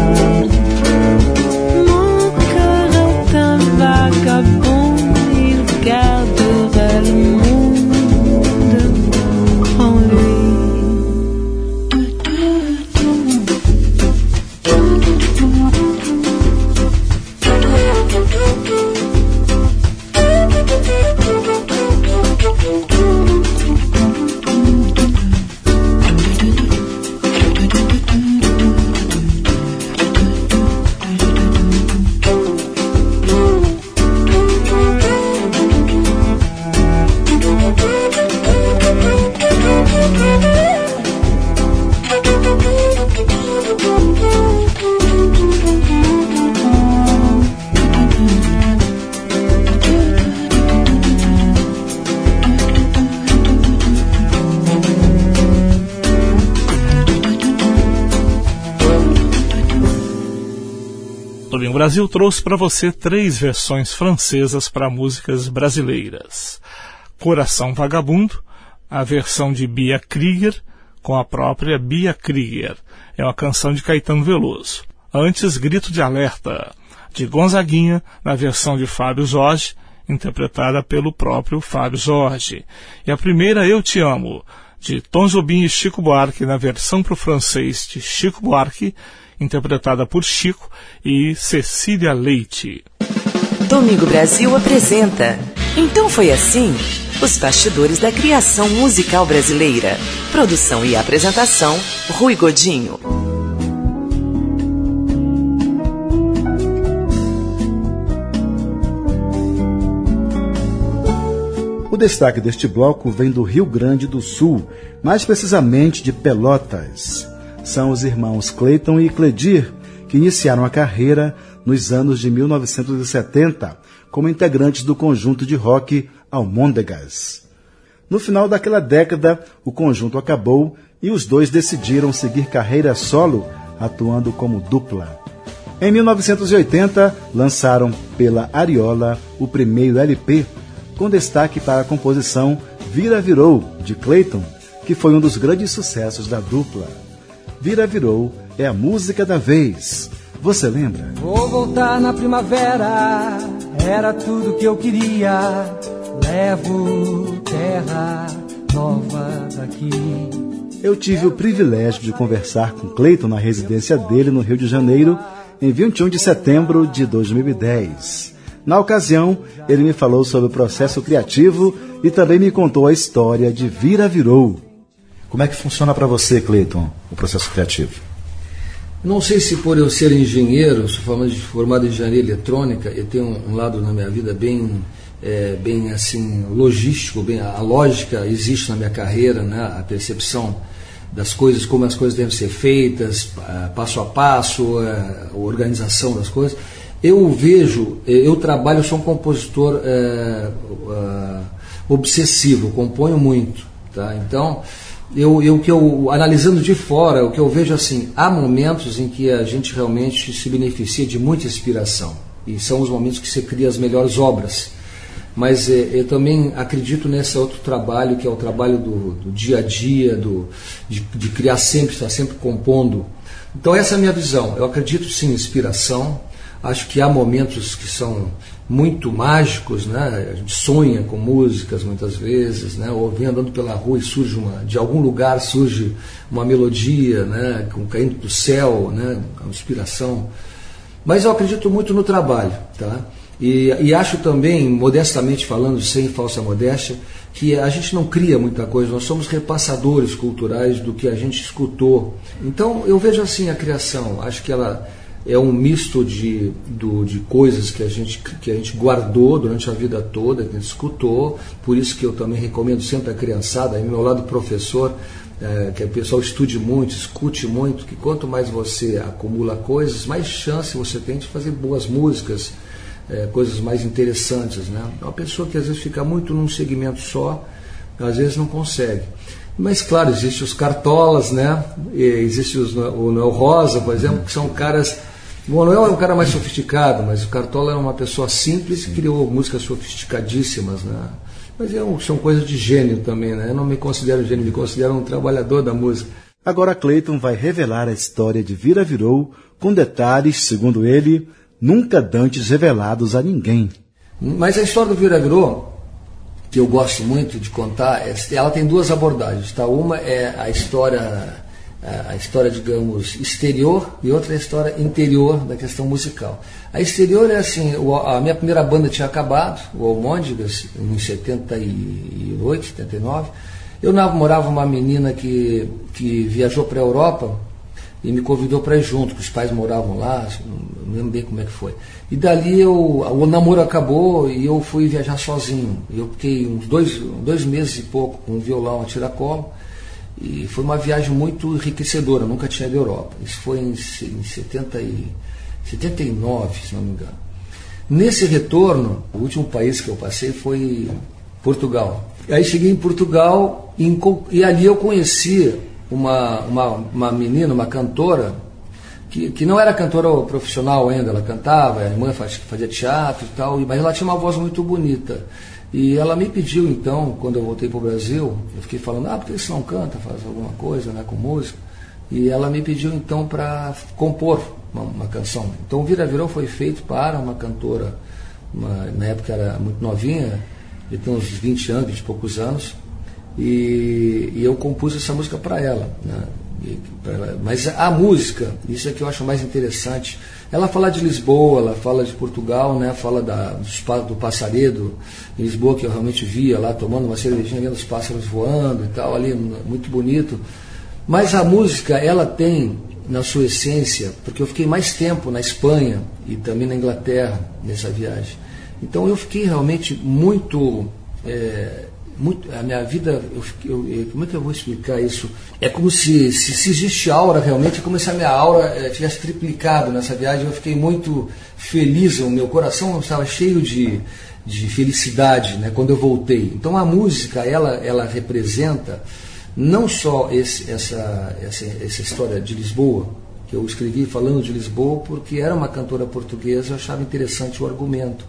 Mon cœur est un vagabond, il garderait le monde en lui. O Brasil trouxe para você três versões francesas para músicas brasileiras: Coração Vagabundo, a versão de Bia Krieger com a própria Bia Krieger. É uma canção de Caetano Veloso. Antes, Grito de Alerta, de Gonzaguinha, na versão de Fábio Jorge, interpretada pelo próprio Fábio Jorge. E a primeira, Eu Te Amo, de Tom Jobim e Chico Buarque, na versão para o francês de Chico Buarque, interpretada por Chico e Cecília Leite. Domingo Brasil apresenta Então Foi Assim, os bastidores da criação musical brasileira. Produção e apresentação, Rui Godinho. O destaque deste bloco vem do Rio Grande do Sul, mais precisamente de Pelotas. São os irmãos Cleiton e Cledir, que iniciaram a carreira nos anos de mil novecentos e setenta, como integrantes do conjunto de rock Almôndegas. No final daquela década, o conjunto acabou e os dois decidiram seguir carreira solo, atuando como dupla. Em mil novecentos e oitenta, lançaram pela Ariola o primeiro L P, com destaque para a composição Vira Virou, de Cleiton, que foi um dos grandes sucessos da dupla. Vira Virou é a música da vez. Você lembra? Vou voltar na primavera, era tudo que eu queria. Levo terra nova daqui. Eu tive o privilégio de conversar com Cleiton na residência dele no Rio de Janeiro, em vinte e um de setembro de dois mil e dez. Na ocasião, ele me falou sobre o processo criativo e também me contou a história de Vira Virou. Como é que funciona para você, Cleiton, o processo criativo? Não sei se por eu ser engenheiro, sou formado, formado em engenharia eletrônica, eu tenho um, um lado na minha vida bem, é, bem assim, logístico, bem, a lógica existe na minha carreira, né, a percepção das coisas, como as coisas devem ser feitas, passo a passo, a organização das coisas. Eu vejo, eu trabalho, eu sou um compositor é, é, obsessivo, eu componho muito, tá? Então, eu, eu, que eu, analisando de fora, o que eu vejo assim, há momentos em que a gente realmente se beneficia de muita inspiração, e são os momentos que você cria as melhores obras. Mas é, eu também acredito nesse outro trabalho, que é o trabalho do, do dia a dia, do, de, de criar sempre, estar sempre compondo. Então essa é a minha visão, eu acredito sim em inspiração. Acho que há momentos que são muito mágicos, né? A gente sonha com músicas muitas vezes, né? Ou vem andando pela rua e surge uma, de algum lugar surge uma melodia, né? Caindo do céu, né? Uma inspiração. Mas eu acredito muito no trabalho, tá? E, e acho também, modestamente falando, sem falsa modéstia, que a gente não cria muita coisa, nós somos repassadores culturais do que a gente escutou. Então eu vejo assim a criação, acho que ela é um misto de, do, de coisas que a, gente, que a gente guardou durante a vida toda, que a gente escutou, por isso que eu também recomendo sempre a criançada, aí do meu lado professor, é, que o pessoal estude muito, escute muito, que quanto mais você acumula coisas, mais chance você tem de fazer boas músicas, é, coisas mais interessantes, né? Uma pessoa que às vezes fica muito num segmento só, às vezes não consegue. Mas claro, existem os cartolas, né? E existe os, o Noel Rosa, por exemplo, que são caras... O Noel é um cara mais sofisticado, mas o Cartola é uma pessoa simples que criou músicas sofisticadíssimas, né? Mas é um, são coisas de gênio também, né? Eu não me considero gênio, me considero um trabalhador da música. Agora Cleiton vai revelar a história de Vira Virou com detalhes, segundo ele, nunca dantes revelados a ninguém. Mas a história do Vira Virou, que eu gosto muito de contar, ela tem duas abordagens, tá? Uma é a história... a história, digamos, exterior, e outra é a história interior da questão musical. A exterior é assim, a minha primeira banda tinha acabado, o Almôndegas, em setenta e oito, setenta e nove. Eu namorava uma menina que, que viajou para a Europa e me convidou para ir junto, que os pais moravam lá, não lembro bem como é que foi. E dali eu, o namoro acabou e eu fui viajar sozinho. Eu fiquei uns dois, dois meses e pouco com um violão a tiracolo. E foi uma viagem muito enriquecedora, nunca tinha ido à Europa. Isso foi em, em setenta e, setenta e nove, se não me engano. Nesse retorno, o último país que eu passei foi Portugal. Aí cheguei em Portugal e, e ali eu conheci uma, uma, uma menina, uma cantora, que, que não era cantora profissional ainda, ela cantava, a irmã fazia teatro e tal, mas ela tinha uma voz muito bonita. E ela me pediu, então, quando eu voltei para o Brasil, eu fiquei falando, ah, por que você não canta, faz alguma coisa, né, com música? E ela me pediu, então, para compor uma, uma canção. Então, o Vira Virou foi feito para uma cantora, uma, na época era muito novinha, de ter uns vinte anos, vinte e poucos anos, e, e eu compus essa música para ela, né? E, pra ela. Mas a música, isso é que eu acho mais interessante, ela fala de Lisboa, ela fala de Portugal, né? Fala da, do, do passaredo em Lisboa, que eu realmente via lá, tomando uma cervejinha, vendo os pássaros voando e tal, ali, muito bonito. Mas a música, ela tem, na sua essência, porque eu fiquei mais tempo na Espanha e também na Inglaterra, nessa viagem. Então eu fiquei realmente muito... É, muito a minha vida, eu, eu, como é que eu vou explicar isso? É como se, se, se existe aura realmente, é como se a minha aura é, tivesse triplicado nessa viagem. Eu fiquei muito feliz, o meu coração estava cheio de, de felicidade, né, quando eu voltei. Então a música, ela, ela representa não só esse, essa, essa, essa história de Lisboa, que eu escrevi falando de Lisboa porque era uma cantora portuguesa, eu achava interessante o argumento,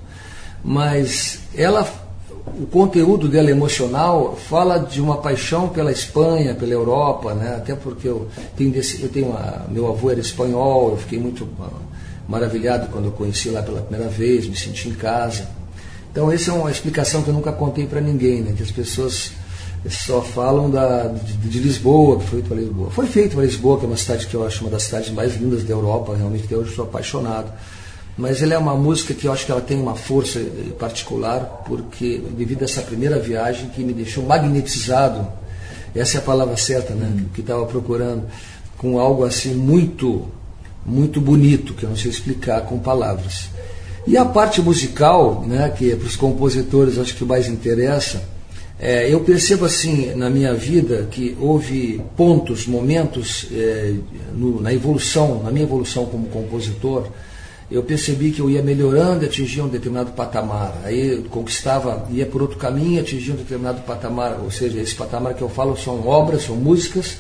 mas ela... O conteúdo dela emocional fala de uma paixão pela Espanha, pela Europa, né? Até porque eu tenho, desse, eu tenho uma, meu avô era espanhol, eu fiquei muito maravilhado quando eu conheci lá pela primeira vez, me senti em casa. Então essa é uma explicação que eu nunca contei para ninguém, né? Que as pessoas só falam da, de, de Lisboa, que foi feito para Lisboa. Foi feito para Lisboa, que é uma cidade que eu acho uma das cidades mais lindas da Europa, realmente até hoje eu sou apaixonado. Mas ela é uma música que eu acho que ela tem uma força particular, porque devido a essa primeira viagem que me deixou magnetizado, essa é a palavra certa, né, hum. que estava procurando, com algo assim muito, muito bonito, que eu não sei explicar com palavras. E a parte musical, né, que para os compositores acho que mais interessa, é, eu percebo assim na minha vida que houve pontos, momentos é, no, na evolução, na minha evolução como compositor. Eu percebi que eu ia melhorando e atingia um determinado patamar. Aí eu conquistava, ia por outro caminho e atingia um determinado patamar. Ou seja, esse patamar que eu falo são obras, são músicas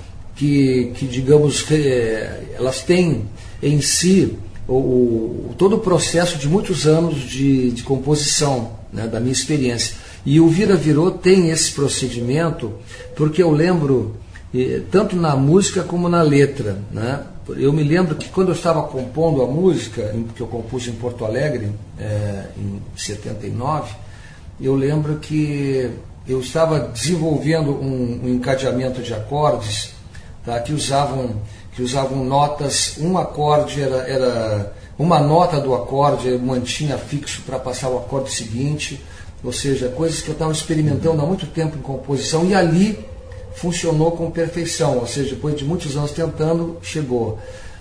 que, que digamos, elas têm em si o, o, todo o processo de muitos anos de, de composição, né, da minha experiência. E o Vira Virou tem esse procedimento porque eu lembro, tanto na música como na letra, né? Eu me lembro que quando eu estava compondo a música, que eu compus em Porto Alegre, é, em setenta e nove, eu lembro que eu estava desenvolvendo um, um encadeamento de acordes, tá, que, usavam, que usavam notas, um acorde era, era uma nota do acorde, eu mantinha fixo para passar o acorde seguinte, ou seja, coisas que eu estava experimentando há muito tempo em composição, e ali funcionou com perfeição, ou seja, depois de muitos anos tentando, chegou.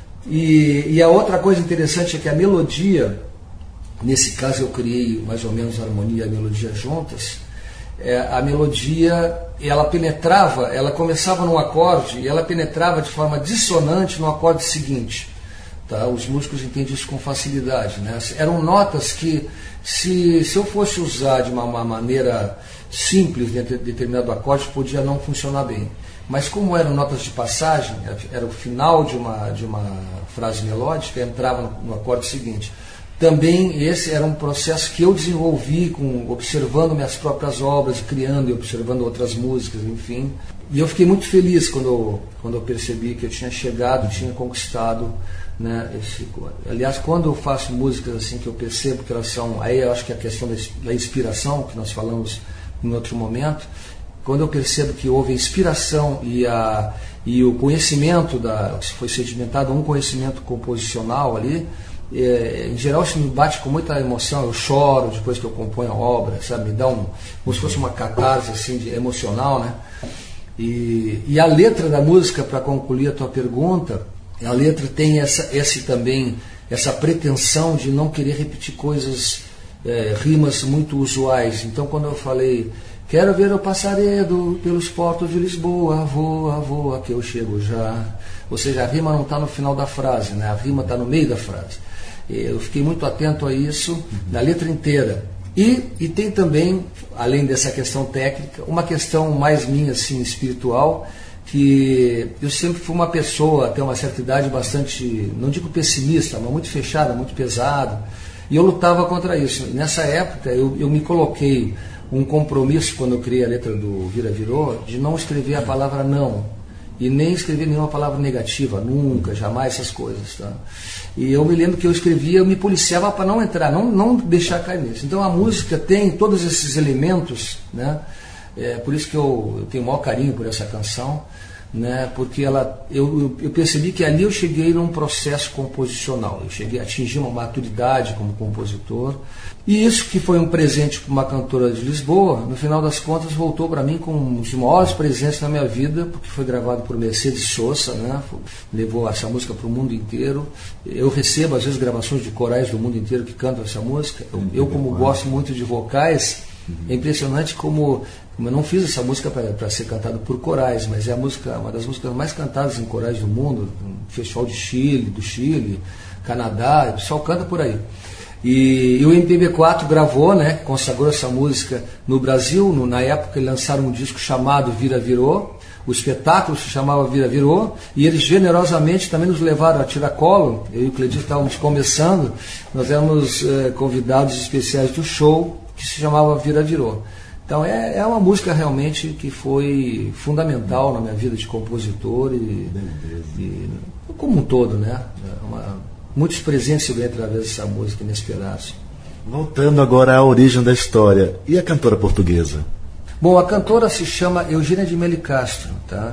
E, e a outra coisa interessante é que a melodia, nesse caso eu criei mais ou menos a harmonia e a melodia juntas, é, a melodia, ela penetrava, ela começava num acorde e ela penetrava de forma dissonante no acorde seguinte. Tá? Os músicos entendem isso com facilidade, né? Eram notas que, se, se eu fosse usar de uma, uma maneira simples dentro de determinado acorde, podia não funcionar bem. Mas como eram notas de passagem, era o final de uma, de uma frase melódica, entrava no, no acorde seguinte. Também esse era um processo que eu desenvolvi com, observando minhas próprias obras, criando e observando outras músicas, enfim. E eu fiquei muito feliz quando eu, quando eu percebi que eu tinha chegado, tinha conquistado, né, esse... Aliás, quando eu faço músicas assim que eu percebo que elas são, aí eu acho que a questão da inspiração, que nós falamos em outro momento, quando eu percebo que houve inspiração e, a, e o conhecimento, da, foi sedimentado um conhecimento composicional ali, é, em geral isso me bate com muita emoção, eu choro depois que eu componho a obra, sabe, me dá um, como se fosse uma catarse assim, de, emocional, né? E, e a letra da música, para concluir a tua pergunta, a letra tem essa, esse também, essa pretensão de não querer repetir coisas, é, rimas muito usuais. Então quando eu falei, quero ver o passaredo pelos portos de Lisboa, voa, voa, que eu chego já. Ou seja, a rima não está no final da frase, né? A rima está no meio da frase. Eu fiquei muito atento a isso na letra inteira. E, e tem também, além dessa questão técnica, uma questão mais minha, assim, espiritual, que eu sempre fui uma pessoa, até uma certa idade, bastante, não digo pessimista, mas muito fechada, muito pesada. E eu lutava contra isso. Nessa época, eu, eu me coloquei um compromisso, quando eu criei a letra do Vira Virou, de não escrever a palavra não. E nem escrever nenhuma palavra negativa, nunca, jamais, essas coisas. Tá? E eu me lembro que eu escrevia, eu me policiava para não entrar, não, não deixar cair nisso. Então a música tem todos esses elementos, né? É por isso que eu, eu tenho o maior carinho por essa canção, né? Porque ela, eu, eu percebi que ali eu cheguei num processo composicional, eu cheguei a atingir uma maturidade como compositor, e isso que foi um presente para uma cantora de Lisboa, no final das contas voltou para mim com um dos maiores presentes na minha vida, porque foi gravado por Mercedes Sosa, né? Levou essa música para o mundo inteiro. Eu recebo às vezes gravações de corais do mundo inteiro que cantam essa música. Eu, eu como gosto muito de vocais, é impressionante como eu não fiz essa música para ser cantada por corais, mas é a música, uma das músicas mais cantadas em corais do mundo, no Festival de Chile, do Chile, Canadá, o pessoal canta por aí. E, e o M P B quatro gravou, né, consagrou essa música no Brasil. No, na época eles lançaram um disco chamado Vira Virou, o espetáculo se chamava Vira Virou, e eles generosamente também nos levaram a tiracolo. Eu e o Cledir estávamos começando, nós éramos eh, convidados especiais do show que se chamava Vira Virou. Então é, é uma música realmente que foi fundamental na minha vida de compositor e, e como um todo, né? Uma, muitos presentes eu ganhei através dessa música inesperados. Voltando agora à origem da história, e a cantora portuguesa? Bom, a cantora se chama Eugênia de Meli Castro, tá?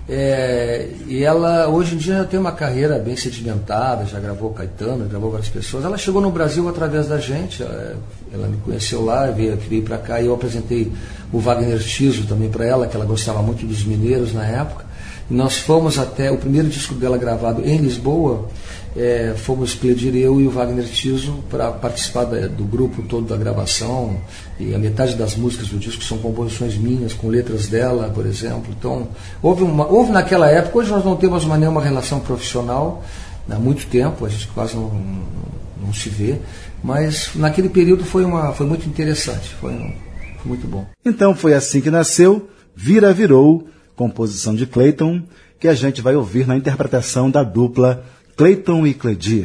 É, e ela hoje em dia já tem uma carreira bem sedimentada, já gravou Caetano, gravou várias pessoas. Ela chegou no Brasil através da gente, ela, ela me conheceu lá, veio, veio para cá, e eu apresentei o Wagner Tiso também para ela, que ela gostava muito dos mineiros na época. E nós fomos até o primeiro disco dela gravado em Lisboa, é, fomos Cledir, eu e o Wagner Tiso para participar da, do grupo todo da gravação, e a metade das músicas do disco são composições minhas, com letras dela, por exemplo. Então, houve, uma, houve naquela época, hoje nós não temos mais nenhuma relação profissional, há muito tempo, a gente quase não, não, não se vê, mas naquele período foi, uma, foi muito interessante, foi, um, foi muito bom. Então foi assim que nasceu Vira Virou, composição de Cleiton, que a gente vai ouvir na interpretação da dupla Cleiton e Cledir.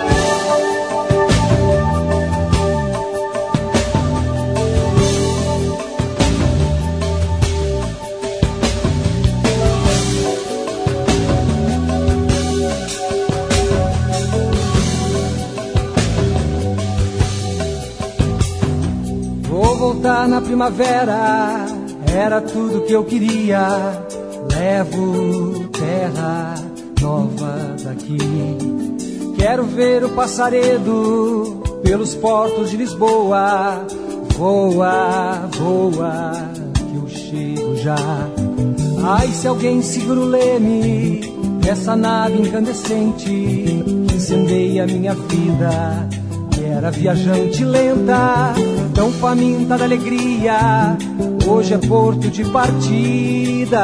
Vou voltar na primavera, era tudo que eu queria. Levo terra nova daqui. Quero ver o passaredo pelos portos de Lisboa. Voa, voa, que eu chego já. Ai, se alguém segura o leme dessa nave incandescente que incendeia minha vida. Era viajante lenta, tão faminta da alegria. Hoje é porto de partida.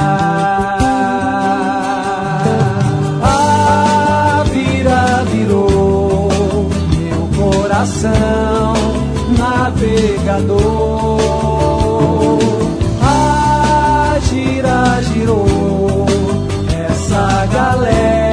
Ah, vira, virou meu coração navegador. Ah, gira, girou essa galera.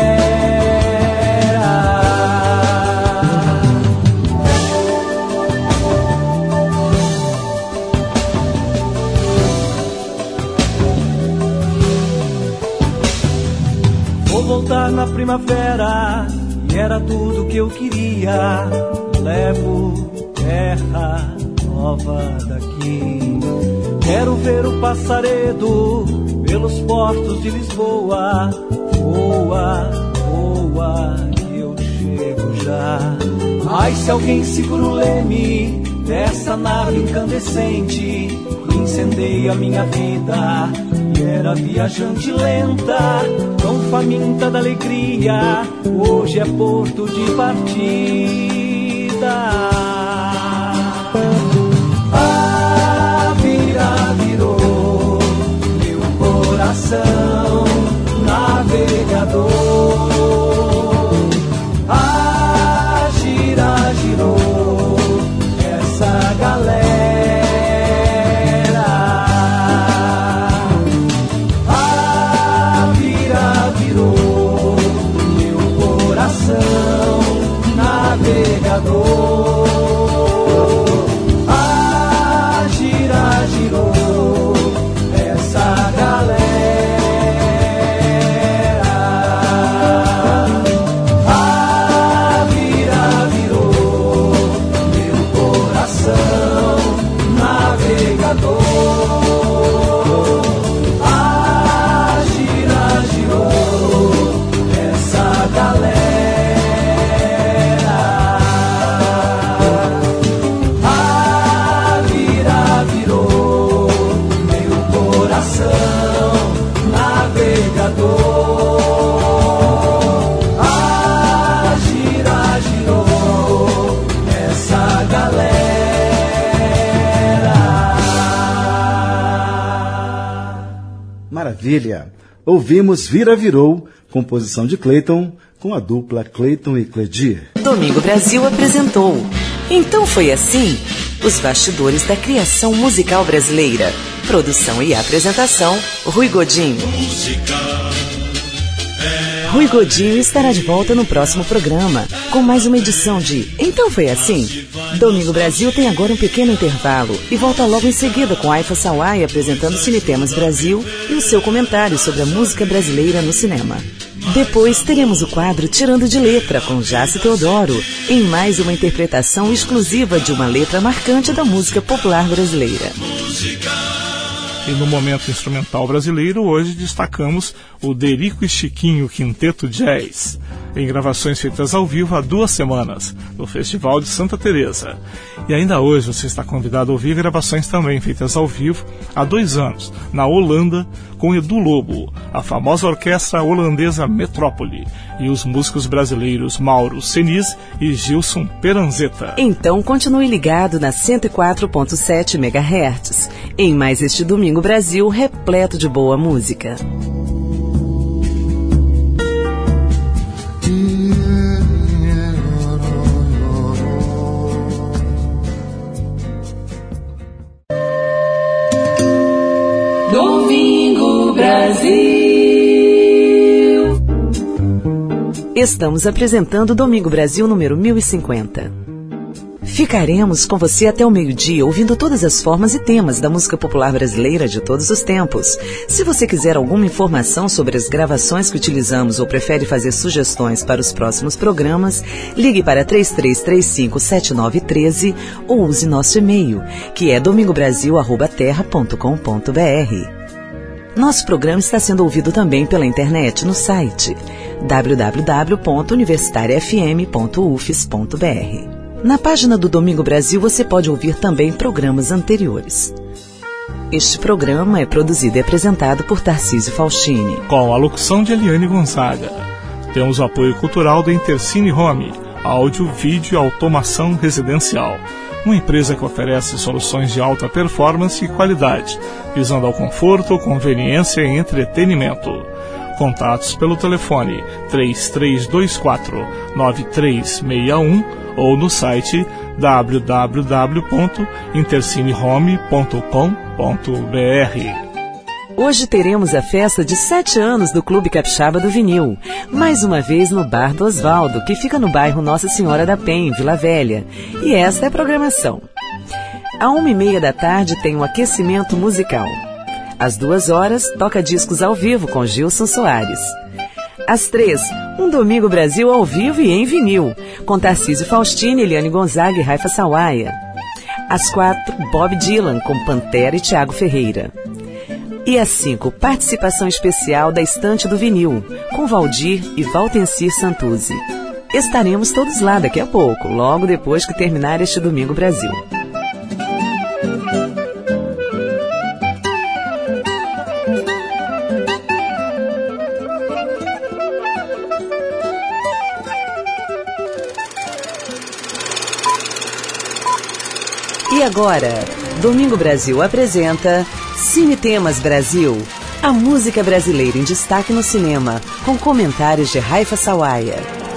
Voltar na primavera, e era tudo que eu queria. Levo terra nova daqui. Quero ver o passaredo pelos portos de Lisboa. Voa, voa, que eu chego já. Ai, se alguém segura o leme dessa nave incandescente que incendeia minha vida. E era viajante lenta, tão faminta da alegria. Hoje é porto de partida. Ah, vira, virou meu coração navegador. Ah, gira, girou essa galera. Navegador. Ah, gira, girou essa galera. Ah, vira, virou meu coração navegador. Ah, gira, girou essa galera. Maravilha! Ouvimos Vira Virou, composição de Cleiton, com a dupla Cleiton e Cledir. Domingo Brasil apresentou Então Foi Assim, os bastidores da criação musical brasileira. Produção e apresentação, Rui Godinho. Rui Godinho estará de volta no próximo programa, com mais uma edição de Então Foi Assim. Domingo Brasil tem agora um pequeno intervalo e volta logo em seguida com Haifa Sawai apresentando Cinetemas Brasil e o seu comentário sobre a música brasileira no cinema. Depois teremos o quadro Tirando de Letra com Jace Teodoro, em mais uma interpretação exclusiva de uma letra marcante da música popular brasileira. E no momento instrumental brasileiro, hoje destacamos o Derico e Chiquinho Quinteto Jazz, em gravações feitas ao vivo há duas semanas, no Festival de Santa Teresa. E ainda hoje você está convidado a ouvir gravações também feitas ao vivo há dois anos, na Holanda, com Edu Lobo, a famosa orquestra holandesa Metrópole, e os músicos brasileiros Mauro Seniz e Gilson Peranzeta. Então continue ligado na cento e quatro ponto sete megahertz, em mais este Domingo Brasil repleto de boa música. Domingo Brasil. Estamos apresentando Domingo Brasil número mil e cinquenta. Ficaremos com você até o meio-dia, ouvindo todas as formas e temas da música popular brasileira de todos os tempos. Se você quiser alguma informação sobre as gravações que utilizamos ou prefere fazer sugestões para os próximos programas, ligue para três três três cinco sete nove um três ou use nosso e-mail, que é domingobrasil arroba terra ponto com ponto br. Nosso programa está sendo ouvido também pela internet no site w w w ponto universitaria f m ponto u f s ponto b r. Na página do Domingo Brasil você pode ouvir também programas anteriores. Este programa é produzido e apresentado por Tarcísio Faustini, com a locução de Eliane Gonzaga. Temos o apoio cultural da Intercine Home, áudio, vídeo e automação residencial. Uma empresa que oferece soluções de alta performance e qualidade, visando ao conforto, conveniência e entretenimento. Contatos pelo telefone três três dois quatro nove três seis um ou no site w w w ponto intercinehome ponto com ponto b r. Hoje teremos a festa de sete anos do Clube Capixaba do Vinil, mais uma vez no Bar do Osvaldo, que fica no bairro Nossa Senhora da Penha, em Vila Velha. E esta é a programação. À uma e meia da tarde tem um aquecimento musical. Às duas horas, toca discos ao vivo com Gilson Soares. Às três, um Domingo Brasil ao vivo e em vinil, com Tarcísio Faustini, Eliane Gonzaga e Haifa Sawai. Às quatro, Bob Dylan com Pantera e Tiago Ferreira. E às cinco, participação especial da Estante do Vinil, com Valdir e Valtencir Santuzzi. Estaremos todos lá daqui a pouco, logo depois que terminar este Domingo Brasil. E agora, Domingo Brasil apresenta Cinetemas Brasil, a música brasileira em destaque no cinema, com comentários de Haifa Sawai.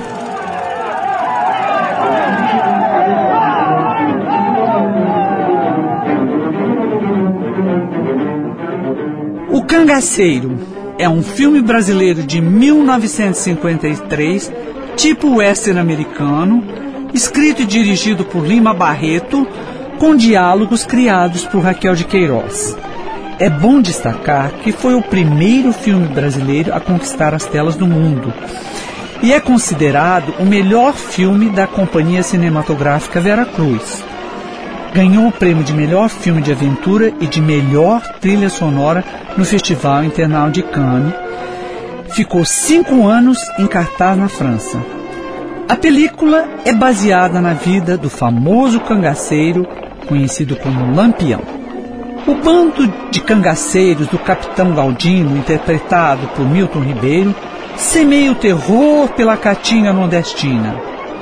O Cangaceiro é um filme brasileiro de mil novecentos e cinquenta e três, tipo western americano, escrito e dirigido por Lima Barreto, com diálogos criados por Raquel de Queiroz. É bom destacar que foi o primeiro filme brasileiro a conquistar as telas do mundo e é considerado o melhor filme da Companhia Cinematográfica Veracruz. Ganhou o prêmio de melhor filme de aventura e de melhor trilha sonora no Festival Internacional de Cannes. Ficou cinco anos em cartaz na França. A película é baseada na vida do famoso cangaceiro conhecido como Lampião. O bando de cangaceiros do Capitão Galdino, interpretado por Milton Ribeiro, semeia o terror pela caatinga nordestina.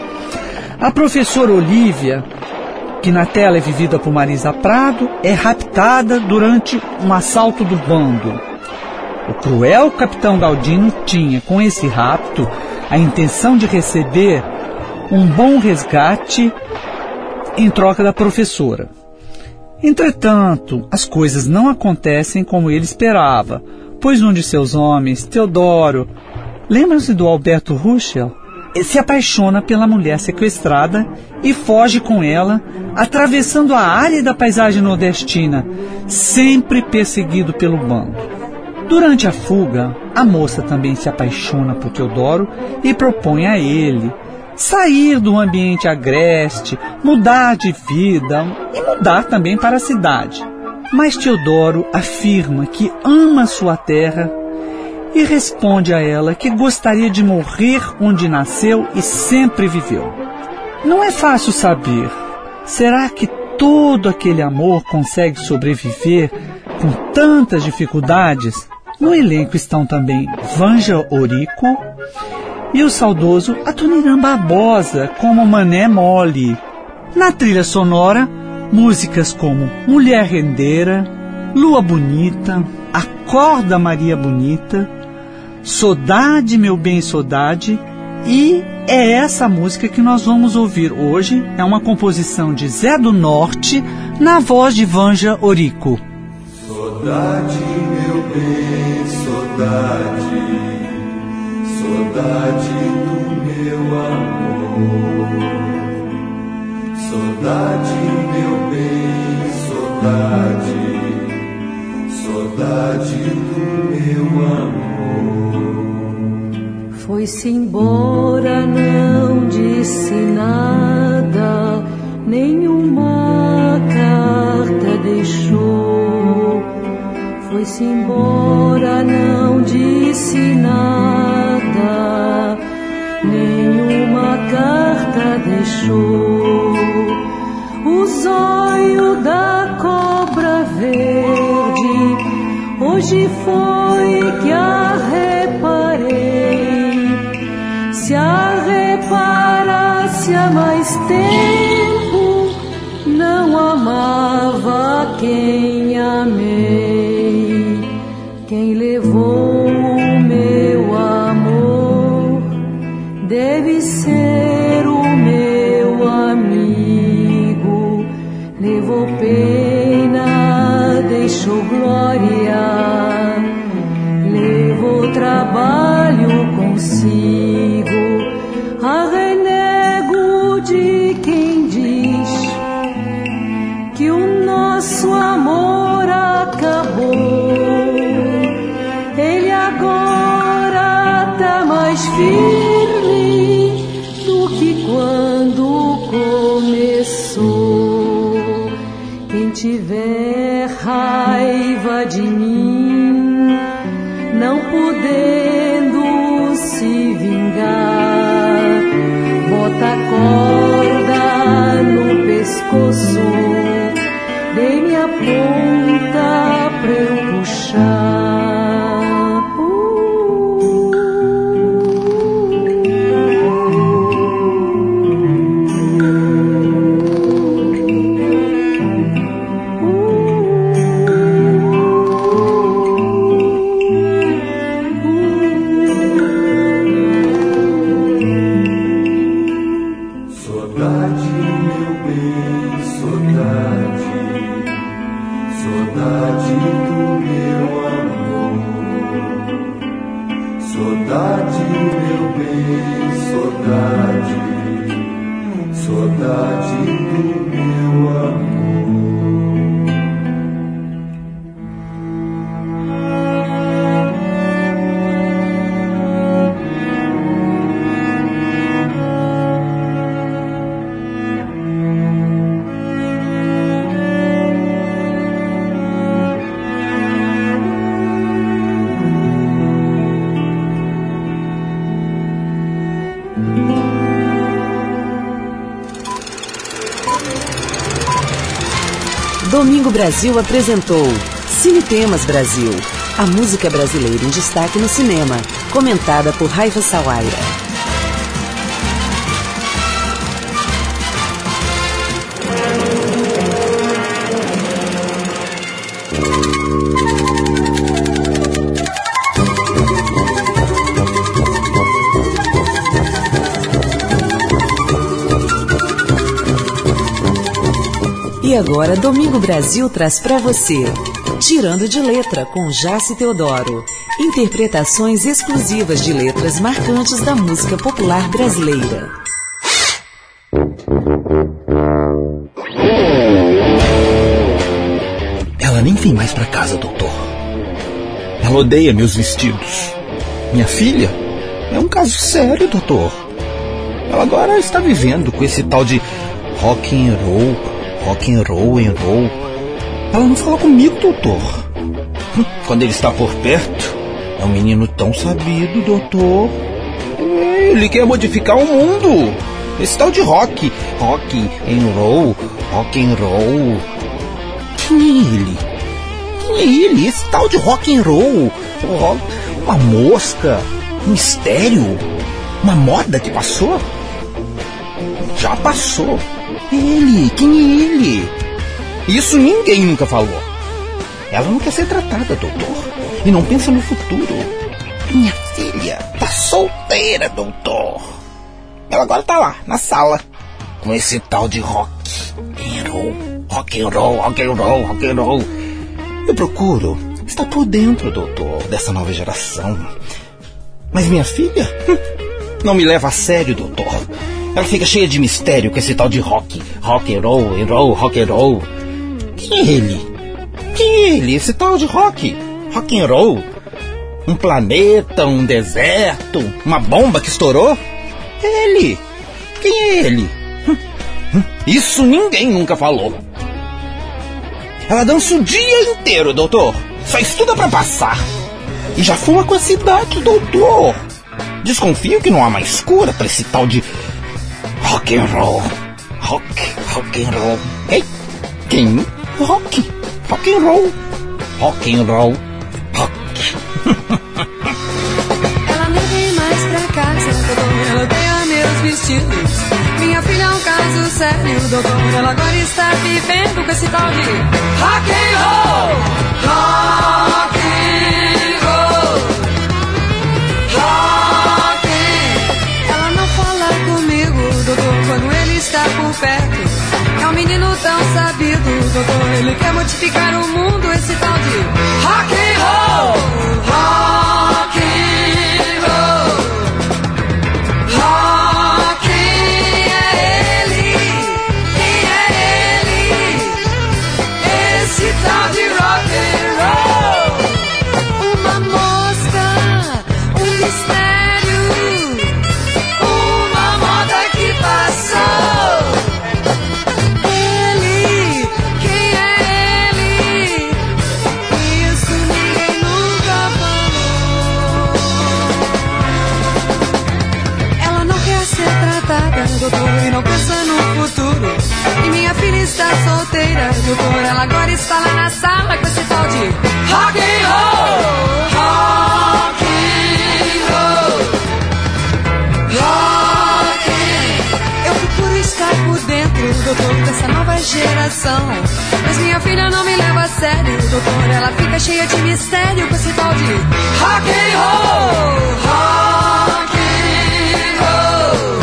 A professora Olívia, que na tela é vivida por Marisa Prado, é raptada durante um assalto do bando. O cruel Capitão Galdino tinha, com esse rapto, a intenção de receber um bom resgate em troca da professora. Entretanto, as coisas não acontecem como ele esperava, pois um de seus homens, Teodoro, lembram-se do Alberto Ruschel? Se apaixona pela mulher sequestrada e foge com ela, atravessando a árida paisagem nordestina, sempre perseguido pelo bando. Durante a fuga, a moça também se apaixona por Teodoro e propõe a ele sair do ambiente agreste, mudar de vida e mudar também para a cidade. Mas Teodoro afirma que ama sua terra e responde a ela que gostaria de morrer onde nasceu e sempre viveu. Não é fácil saber. Será que todo aquele amor consegue sobreviver com tantas dificuldades? No elenco estão também Vanja Orico e o saudoso Adoniran Barbosa como Mané Mole. Na trilha sonora, músicas como Mulher Rendeira, Lua Bonita, Acorda Maria Bonita, Saudade, Meu Bem, Saudade, e é essa música que nós vamos ouvir hoje. É uma composição de Zé do Norte, na voz de Vanja Orico. Saudade, meu bem, saudade, saudade do meu amor. Saudade, meu bem, saudade, saudade do meu amor. Foi-se embora, não disse nada, nenhuma carta deixou. Foi-se embora, não disse nada, nenhuma carta deixou. O zóio da cobra verde, hoje foi que a reparei. Se a reparasse há mais tempo, não amava quem amei. Quem levou o meu amor deve ser o meu amigo. Levou pena, deixou glória, levou trabalho consigo. A renego de quem diz que o nosso amor acabou. Ele agora tá mais firme do que quando começou. Quem tiver raiva de mim, não podendo se vingar, bota a corda no pescoço, dê-me a ponta pra eu puxar. Domingo Brasil apresentou Cine Temas Brasil, a música brasileira em destaque no cinema, comentada por Raiva Sawaira. E agora, Domingo Brasil traz para você Tirando de Letra, com Jaci Teodoro. Interpretações exclusivas de letras marcantes da música popular brasileira. Ela nem vem mais para casa, doutor. Ela odeia meus vestidos. Minha filha é um caso sério, doutor. Ela agora está vivendo com esse tal de rock and roll. Rock and roll and roll. Ela não fala comigo, doutor. Quando ele está por perto, é um menino tão sabido, doutor. Ele quer modificar o mundo. Esse tal de rock. Rock and roll. Rock and roll. Quem é ele? Quem é ele? Esse tal de rock and roll. Uma mosca. Um mistério. Uma moda que passou. Já passou. Ele, quem é ele? Isso ninguém nunca falou. Ela não quer ser tratada, doutor. E não pensa no futuro. Minha filha tá solteira, doutor. Ela agora tá lá, na sala, com esse tal de rock and roll. Rock and roll, rock and roll, rock and roll. Eu procuro estar por dentro, doutor, dessa nova geração. Mas minha filha não me leva a sério, doutor. Ela fica cheia de mistério com esse tal de rock. Rock and roll, and roll, rock and roll. Quem é ele? Quem é ele? Esse tal de rock. Rock and roll. Um planeta, um deserto, uma bomba que estourou? Ele. Quem é ele? Isso ninguém nunca falou. Ela dança o dia inteiro, doutor. Só estuda pra passar. E já fuma com a cidade, doutor. Desconfio que não há mais cura pra esse tal de rock and roll. Rock, rock and roll. Ei, quem? Rock, rock and roll. Rock and roll. Rock. Ela não vem mais pra casa, doutor. Ela odeia meus vestidos. Minha filha é um caso sério, doutor. Ela agora está vivendo com esse tal de rock and roll. Rock and roll. Rock and... Ela não fala comigo, doutor, quando ele está por perto. É um menino tão sabido, doutor. Ele quer modificar o mundo, esse tal de rock and roll. Rock and roll. Rock é ele. Quem é ele? Esse tal de rock and roll. Uma mosca, um mistério, uma moda que passou. Doutor, e não pensa no futuro. E minha filha está solteira, doutor. Ela agora está lá na sala com esse tal de rock and roll. Rock and roll. Rock and... Eu procuro estar por dentro, doutor, dessa nova geração. Mas minha filha não me leva a sério, doutor. Ela fica cheia de mistério com esse tal de rock and roll. Rock and roll.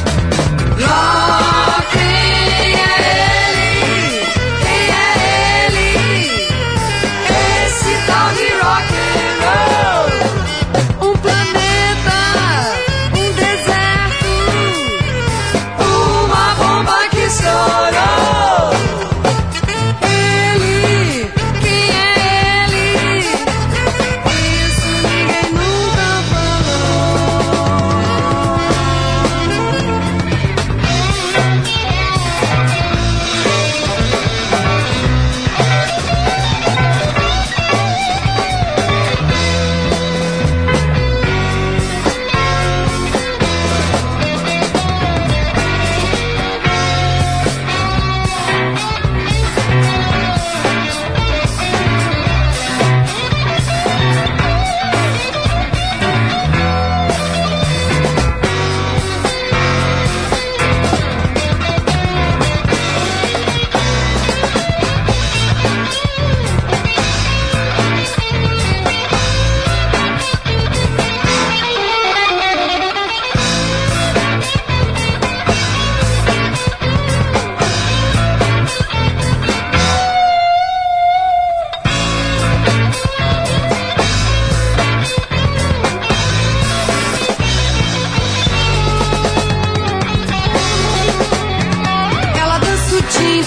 Rock, quem é ele? Quem é ele? Esse tal de rock and roll. Um planeta, um deserto, uma bomba que estourou. Ele, quem é ele? Isso ninguém nunca falou.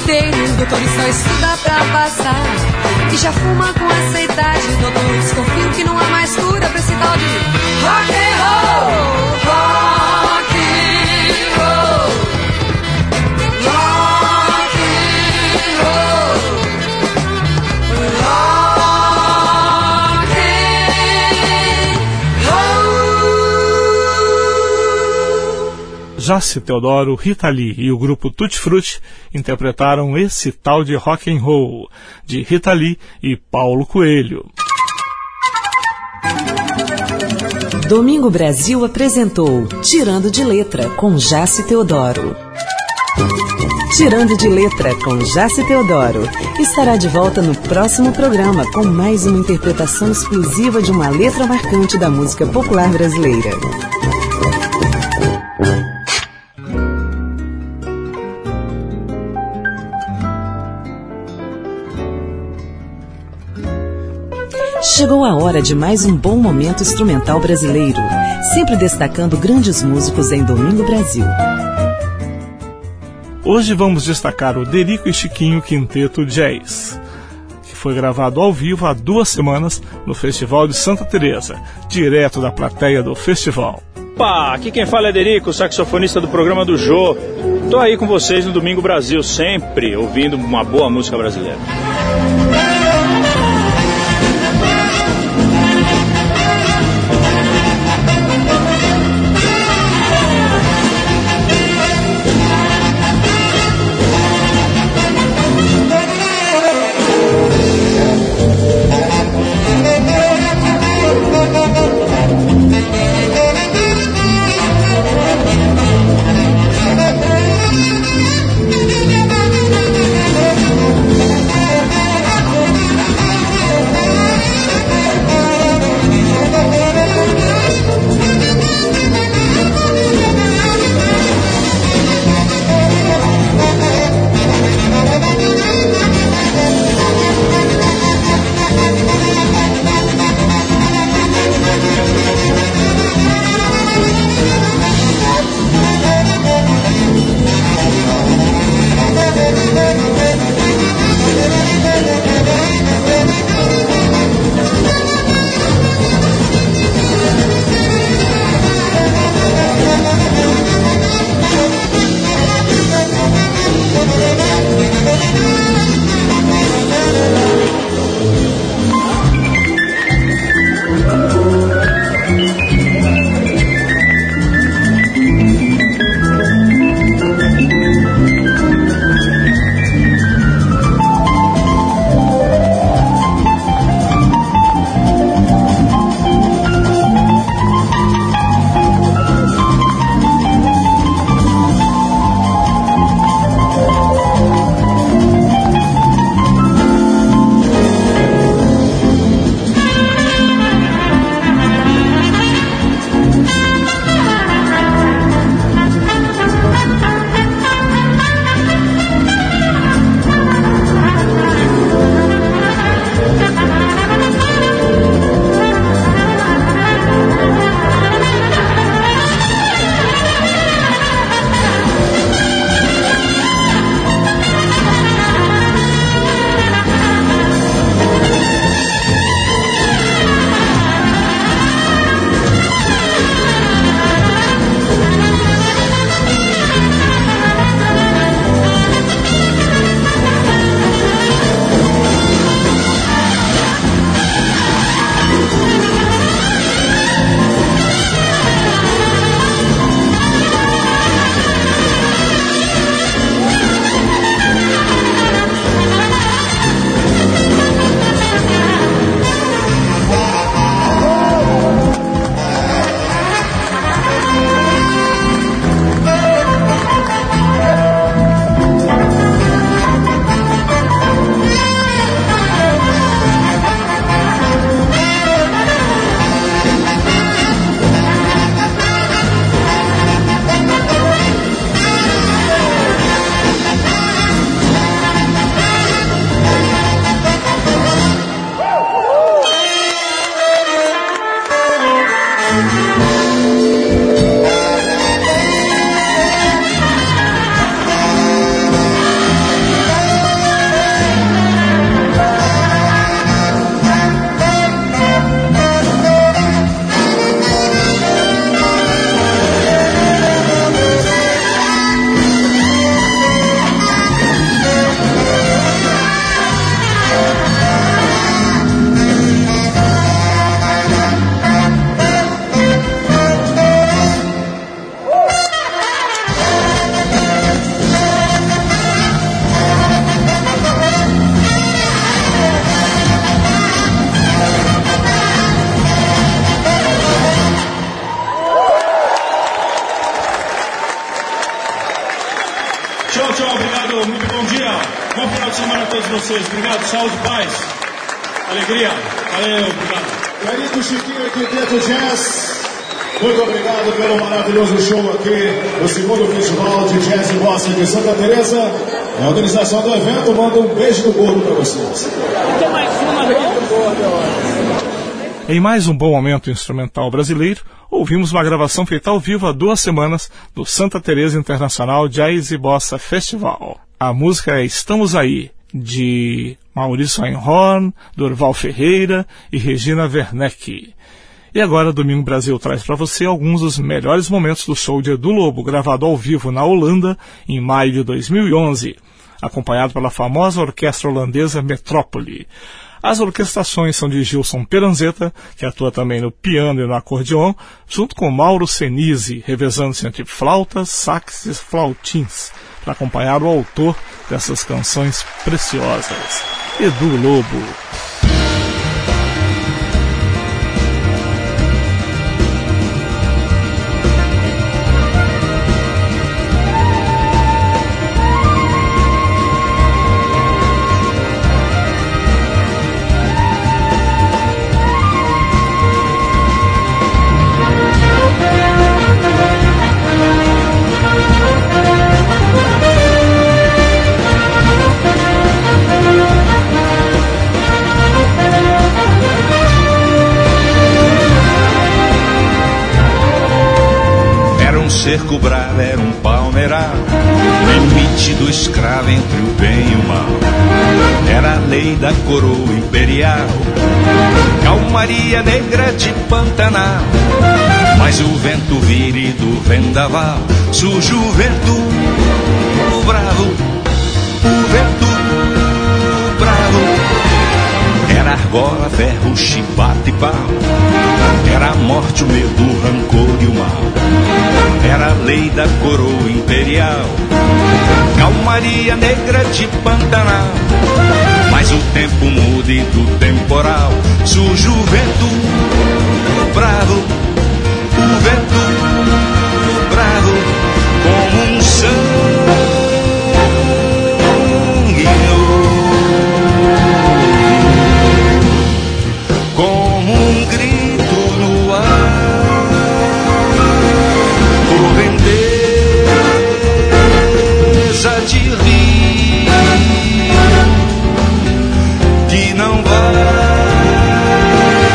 inteiro, doutor, e só estuda pra passar. E já fuma com essa idade, doutor, desconfio que não há mais cura pra esse tal de rock and roll, rock and roll, rock and roll, rock and roll. Jaci Teodoro, Rita Lee e o grupo Tutti Frutti interpretaram esse tal de rock and roll, de Rita Lee e Paulo Coelho. Domingo Brasil apresentou Tirando de Letra, com Jaci Teodoro. Tirando de Letra, com Jaci Teodoro, estará de volta no próximo programa com mais uma interpretação exclusiva de uma letra marcante da música popular brasileira. Chegou a hora de mais um bom momento instrumental brasileiro, sempre destacando grandes músicos em Domingo Brasil. Hoje vamos destacar o Derico e Chiquinho Quinteto Jazz, que foi gravado ao vivo há duas semanas no Festival de Santa Teresa, direto da plateia do festival. Opa, aqui quem fala é Derico, saxofonista do programa do Jô. Tô aí com vocês no Domingo Brasil, sempre ouvindo uma boa música brasileira. vocês. Obrigado, saúde, paz, alegria. Valeu, obrigado. Querido Chiquinho e Quinteto Jazz, muito obrigado pelo maravilhoso show aqui no segundo Festival de Jazz e Bossa de Santa Teresa. A organização do evento manda um beijo do gordo para vocês. Tem mais uma do gordo. Em mais um bom momento instrumental brasileiro, ouvimos uma gravação feita ao vivo há duas semanas do Santa Teresa Internacional Jazz e Bossa Festival. A música é Estamos Aí, de Maurício Einhorn, Dorval Ferreira e Regina Werneck. E agora, Domingo Brasil traz para você alguns dos melhores momentos do show de Edu Lobo, gravado ao vivo na Holanda em maio de dois mil e onze, acompanhado pela famosa orquestra holandesa Metrópole. As orquestrações são de Gilson Peranzetta, que atua também no piano e no acordeon, junto com Mauro Senise, revezando-se entre flautas, sax e flautins, para acompanhar o autor dessas canções preciosas, Edu Lobo. cerco bravo era um palmeiral, limite do escravo entre o bem e o mal. Era a lei da coroa imperial, calmaria negra de Pantanal. Mas o vento vire do vendaval, surge o vento bravo, o vento bravo. Era argola, ferro, chibata e pau. Era a morte, o medo, o rancor e o mal. Era a lei da coroa imperial, calmaria negra de Pantanal. Mas o tempo muda e do temporal surge o vento bravo, o vento bravo, como um sangue como um grito no ar, correnteza de rio que não vai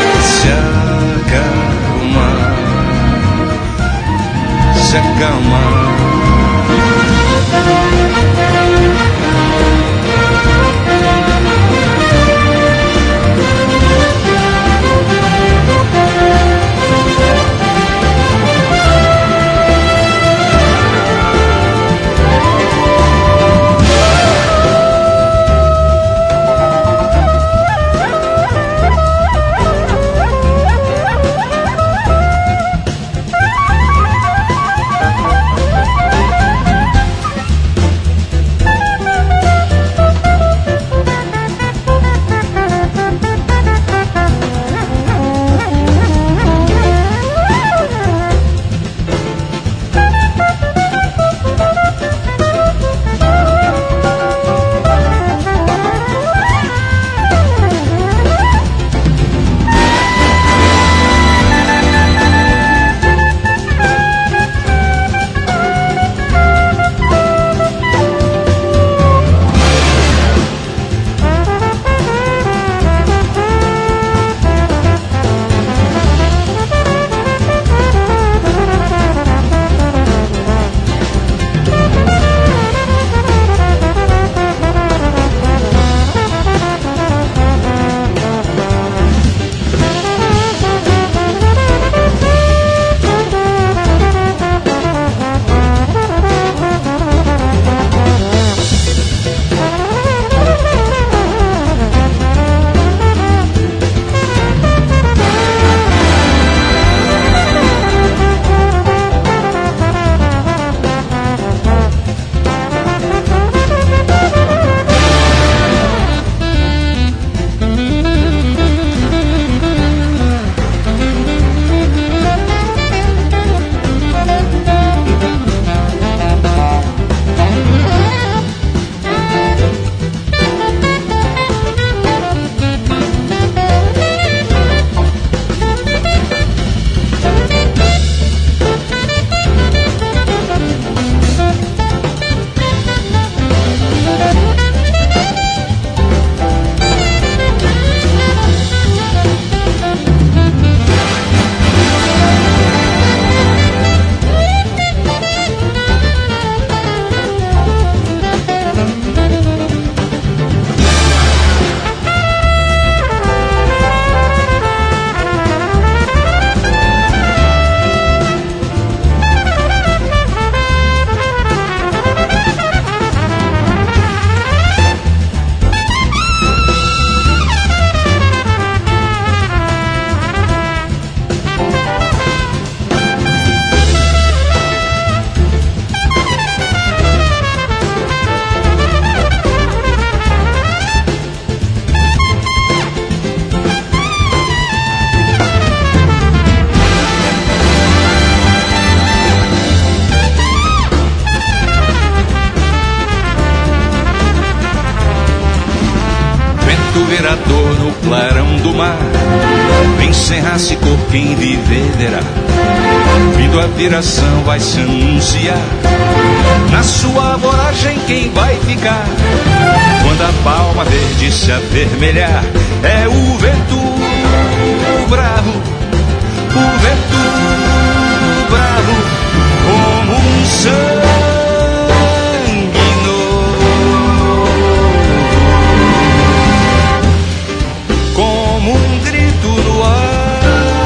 Bem sem raça e cor quem viver verá. Vindo a viração vai se anunciar. Na sua voragem quem vai ficar? Quando a palma verde se avermelhar, é o vento bravo, o vento bravo, como um sangue novo, como um grito no ar,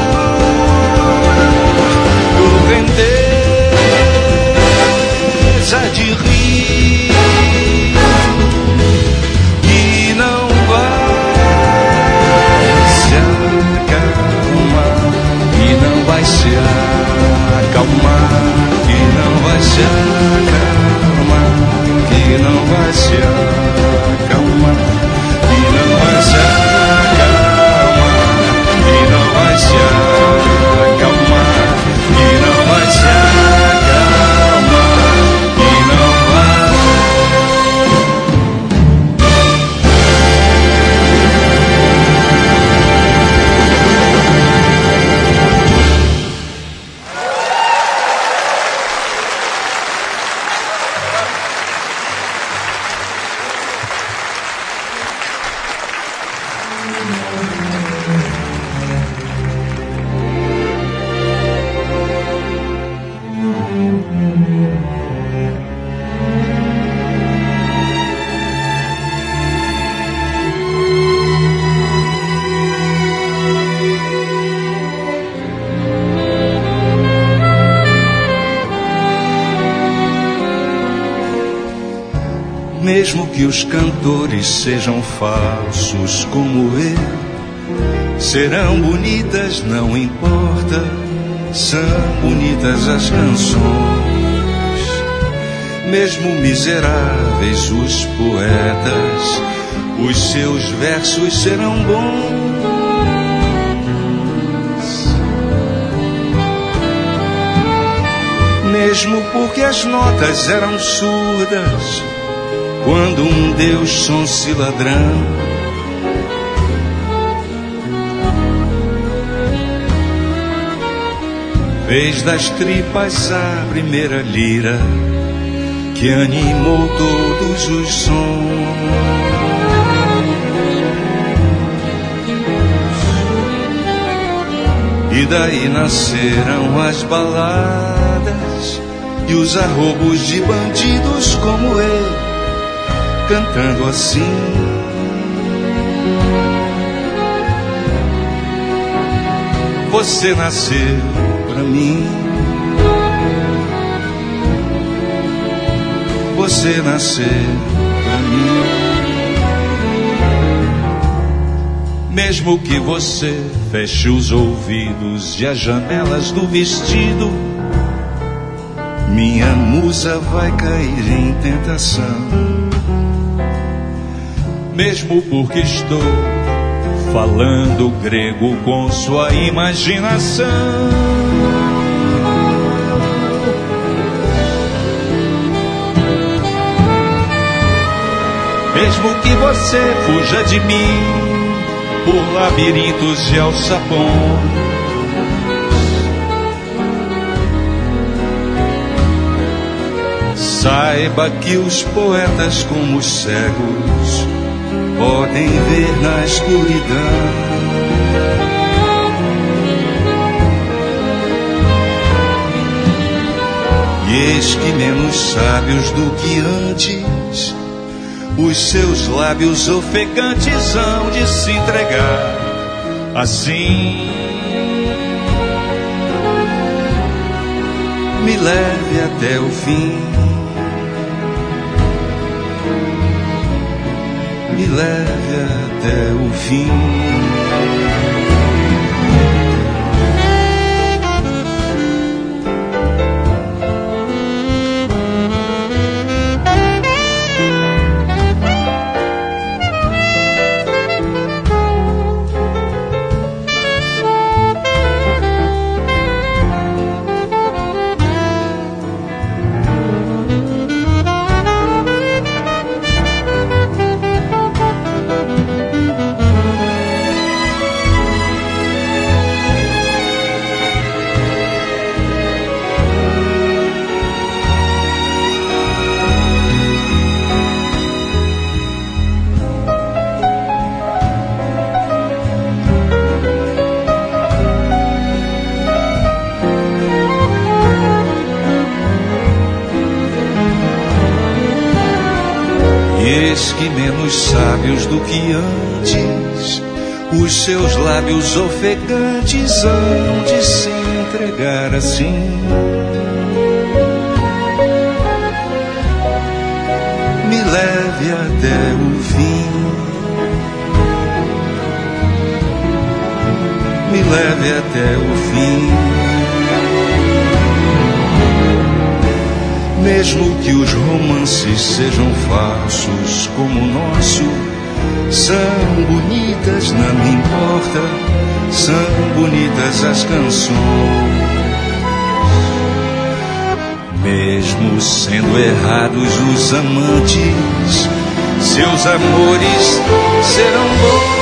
correnteza de rio que não vai se acalmar, que não vai se acalmar, que não vai se acalmar, que não vai se acalmar, que não vai se acalmar, que não vai se acalmar, que não vai se acalmar, que não vai. Mesmo que os cantores sejam falsos como eu, serão bonitas, não importa, são bonitas as canções. Mesmo miseráveis os poetas, os seus versos serão bons. Mesmo porque as notas eram surdas, quando um Deus sonse ladrão, fez das tripas a primeira lira que animou todos os sons. E daí nasceram as baladas e os arrobos de bandidos como eu, cantando assim. Você nasceu pra mim, você nasceu pra mim. Mesmo que você feche os ouvidos e as janelas do vestido, minha musa vai cair em tentação. Mesmo porque estou falando grego com sua imaginação. Mesmo que você fuja de mim por labirintos de alçapões, saiba que os poetas como os cegos podem ver na escuridão. E eis que menos sábios do que antes, os seus lábios ofegantes hão de se entregar assim. Me leve até o fim, me leve até o fim. mais que menos sábios do que antes. Os seus lábios ofegantes hão de se entregar assim. Me leve até o fim. Me leve até o fim. Mesmo que os romances sejam falsos como o nosso, são bonitas, não me importa, são bonitas as canções. Mesmo sendo errados os amantes, seus amores serão bons.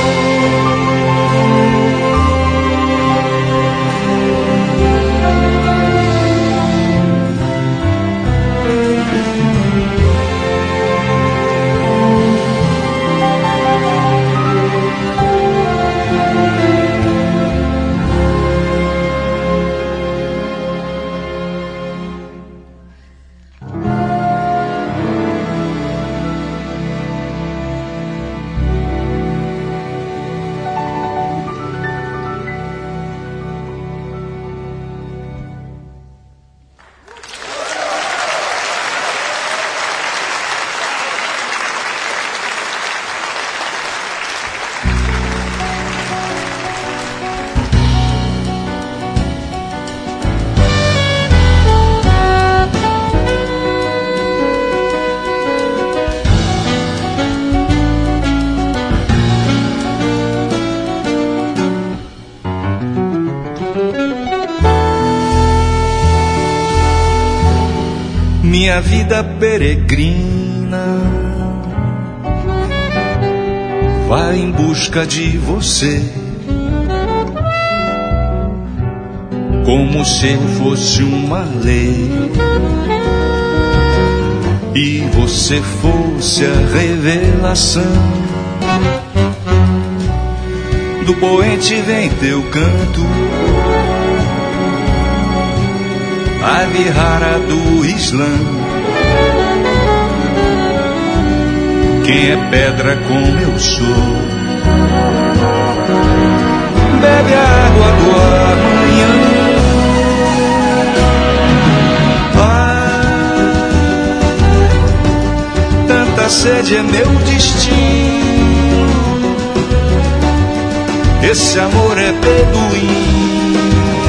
Minha vida peregrina vai em busca de você, como se eu fosse uma lei e você fosse a revelação. Do poente vem teu canto, a Vihara do Islã. Quem é pedra como eu sou, bebe a água do amanhã. Ah, tanta sede é meu destino, esse amor é beduíno,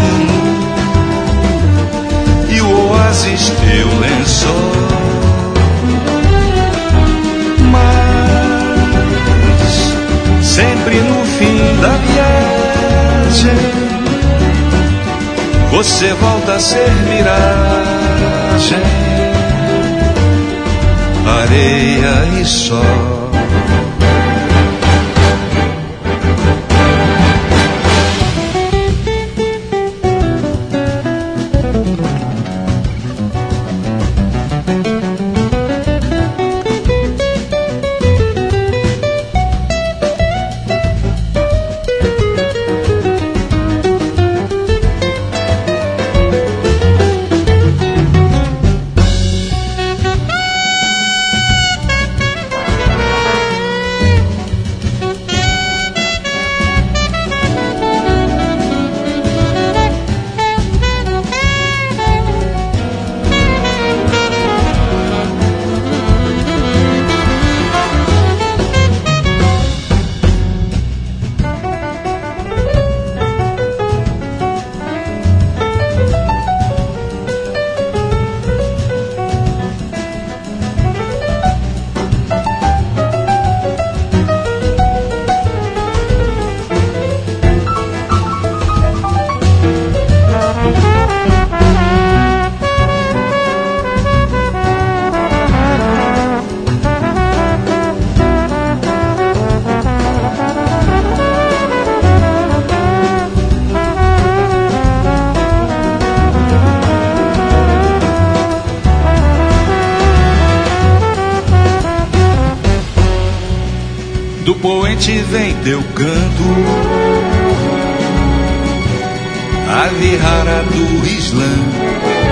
e o oásis teu lençol. Mas sempre no fim da viagem você volta a ser miragem, areia e sol. Do poente vem teu canto, a Vihara do Islã.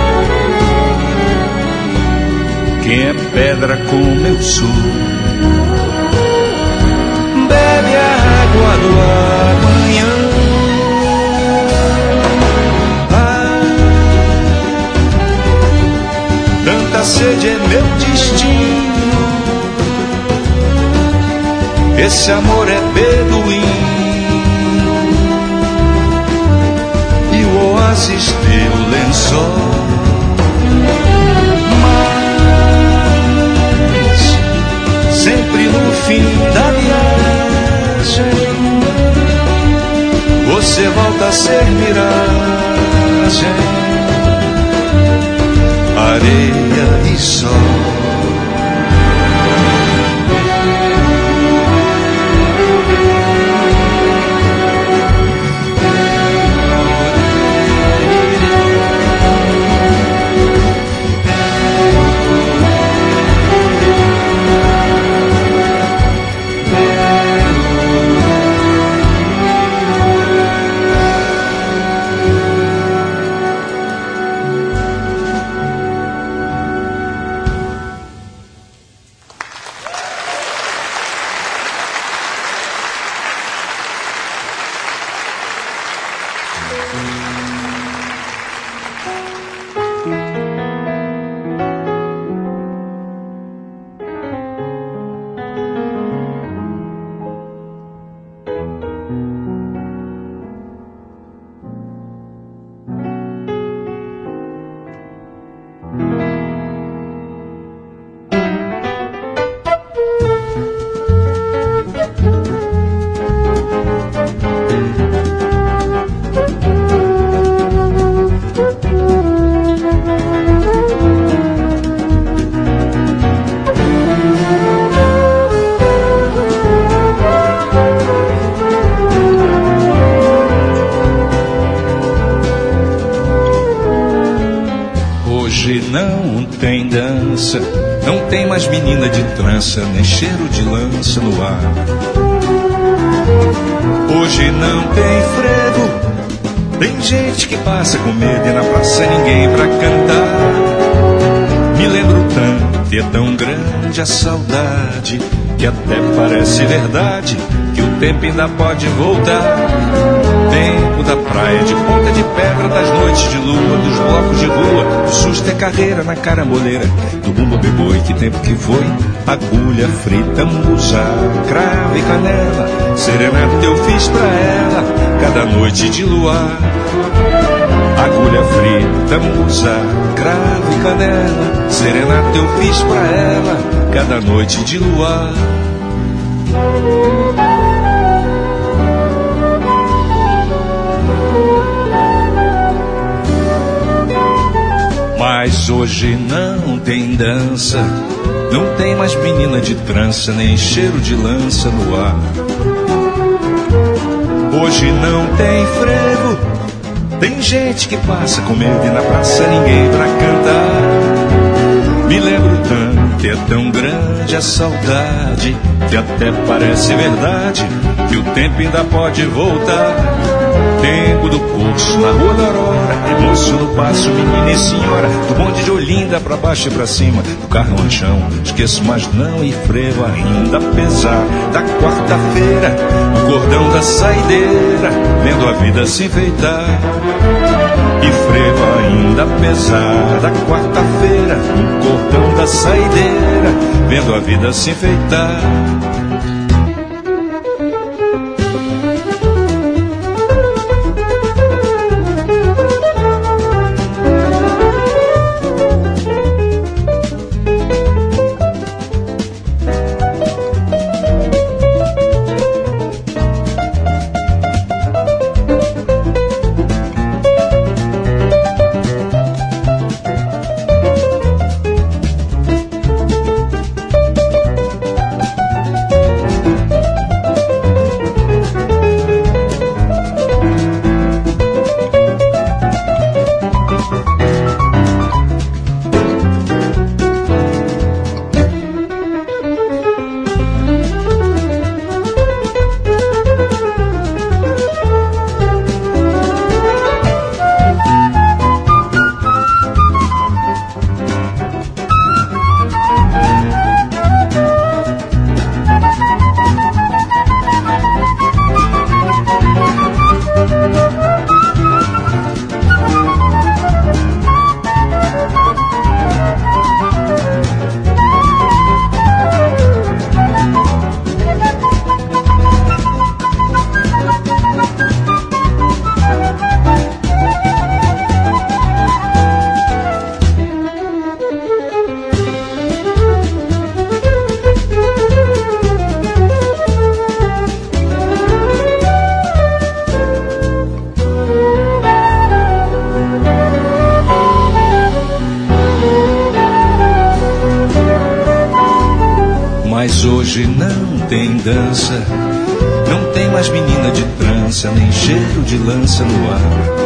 Quem é pedra como eu sou, sede é meu destino. Esse amor é beduíno e o oásis teu lençol. Mas sempre no fim da viagem você volta a ser miragem, areia e sol. Não tem mais menina de trança, nem cheiro de lança no ar. Hoje não tem frevo, tem gente que passa com medo e na praça ninguém pra cantar. Me lembro tanto e é tão grande a saudade que até parece verdade que o tempo ainda pode voltar. Tempo da praia, de ponta de pedra, das noites de lua, dos blocos de rua, do susto é carreira na caramboleira, do bumbo beboi, que tempo que foi, agulha frita, musa, cravo e canela, serenata eu fiz pra ela, cada noite de luar. Agulha frita, musa, cravo e canela, serenata eu fiz pra ela, cada noite de luar. Mas hoje não tem dança, não tem mais menina de trança, nem cheiro de lança no ar. Hoje não tem frevo, tem gente que passa com medo e na praça ninguém pra cantar. Me lembro tanto, é tão grande a saudade que até parece verdade que o tempo ainda pode voltar. Tempo do curso, na rua da Aurora, moço no passo, menina e senhora, do bonde de Olinda pra baixo e pra cima, do carro no chão, esqueço mais não e frevo ainda apesar da quarta-feira, o cordão da saideira, vendo a vida se enfeitar. E frevo ainda apesar da quarta-feira, o cordão da saideira, vendo a vida se enfeitar. tem dança, não tem mais menina de trança, nem cheiro de lança no ar.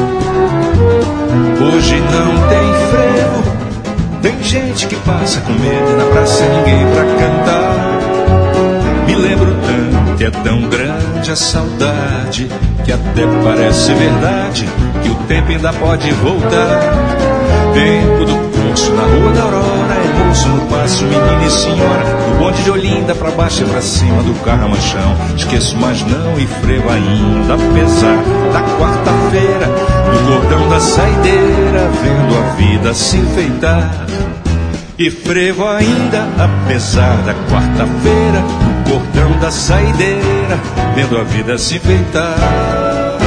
Hoje não tem frevo, tem gente que passa com medo e na praça ninguém pra cantar. Me lembro tanto, é tão grande a saudade, que até parece verdade, que o tempo ainda pode voltar. Tempo do curso, na rua da Aurora, é moço no passo, menina e senhora, do bonde de Olinda pra baixo e pra cima do carro a manchão. Esqueço mais não e frevo ainda, apesar da quarta-feira, no cordão da saideira, vendo a vida se enfeitar. E frevo ainda, apesar da quarta-feira, no cordão da saideira, vendo a vida se enfeitar.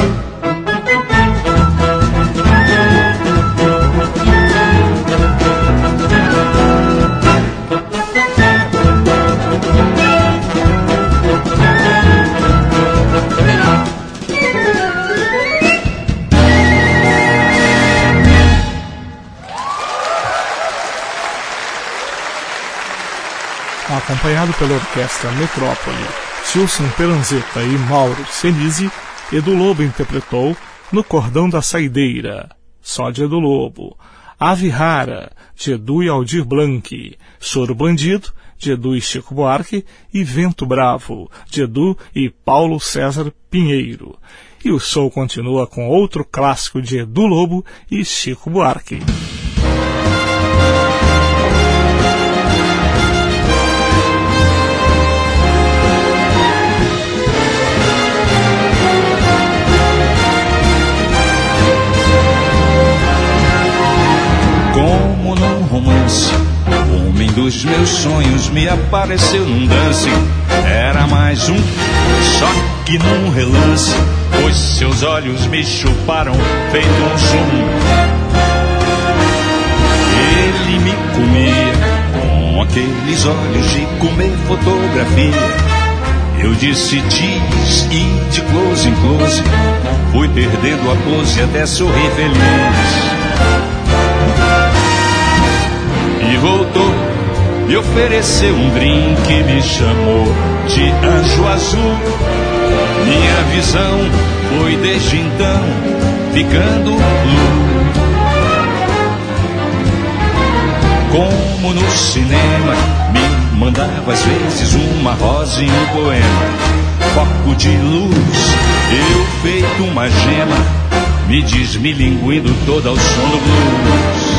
Acompanhado pela Orquestra Metrópole, Tilson Peranzetta e Mauro Senise, Edu Lobo interpretou No Cordão da Saideira, só de Edu Lobo, Ave Rara, de Edu e Aldir Blanc, Choro Bandido, de Edu e Chico Buarque, e Vento Bravo, de Edu e Paulo César Pinheiro. E o show continua com outro clássico de Edu Lobo e Chico Buarque. Como num romance, o homem dos meus sonhos me apareceu num dance. Era mais um, só que num relance, pois seus olhos me chuparam feito um sumo. Ele me comia com aqueles olhos de comer fotografia. Eu disse diz e de close em close fui perdendo a pose até sorrir feliz. E voltou, me ofereceu um drink, me chamou de anjo azul. Minha visão foi desde então ficando blue. Como no cinema, me mandava às vezes uma rosa e um poema. Foco de luz, eu feito uma gema, me desmilinguindo toda ao som do blues.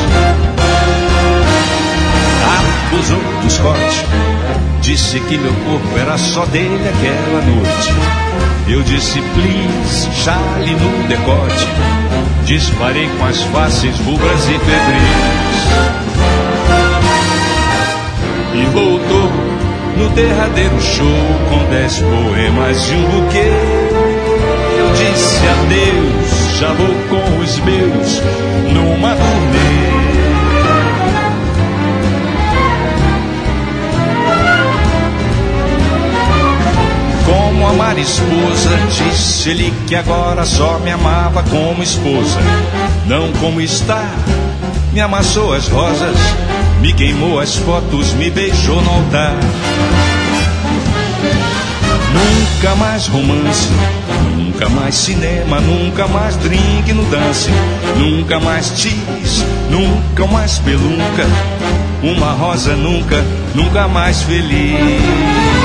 Abusou do Scott, disse que meu corpo era só dele aquela noite. Eu disse please, chale no decote. Disparei com as faces rubras e febris. E voltou no derradeiro show com dez poemas e um buquê. Eu disse adeus, já vou com os meus numa turnê. Como amar esposa, disse ele que agora só me amava como esposa, não como está. Me amassou as rosas, me queimou as fotos, me beijou no altar. Nunca mais romance, nunca mais cinema, nunca mais drink no dance, nunca mais tease, nunca mais pelunca, uma rosa nunca, nunca mais feliz.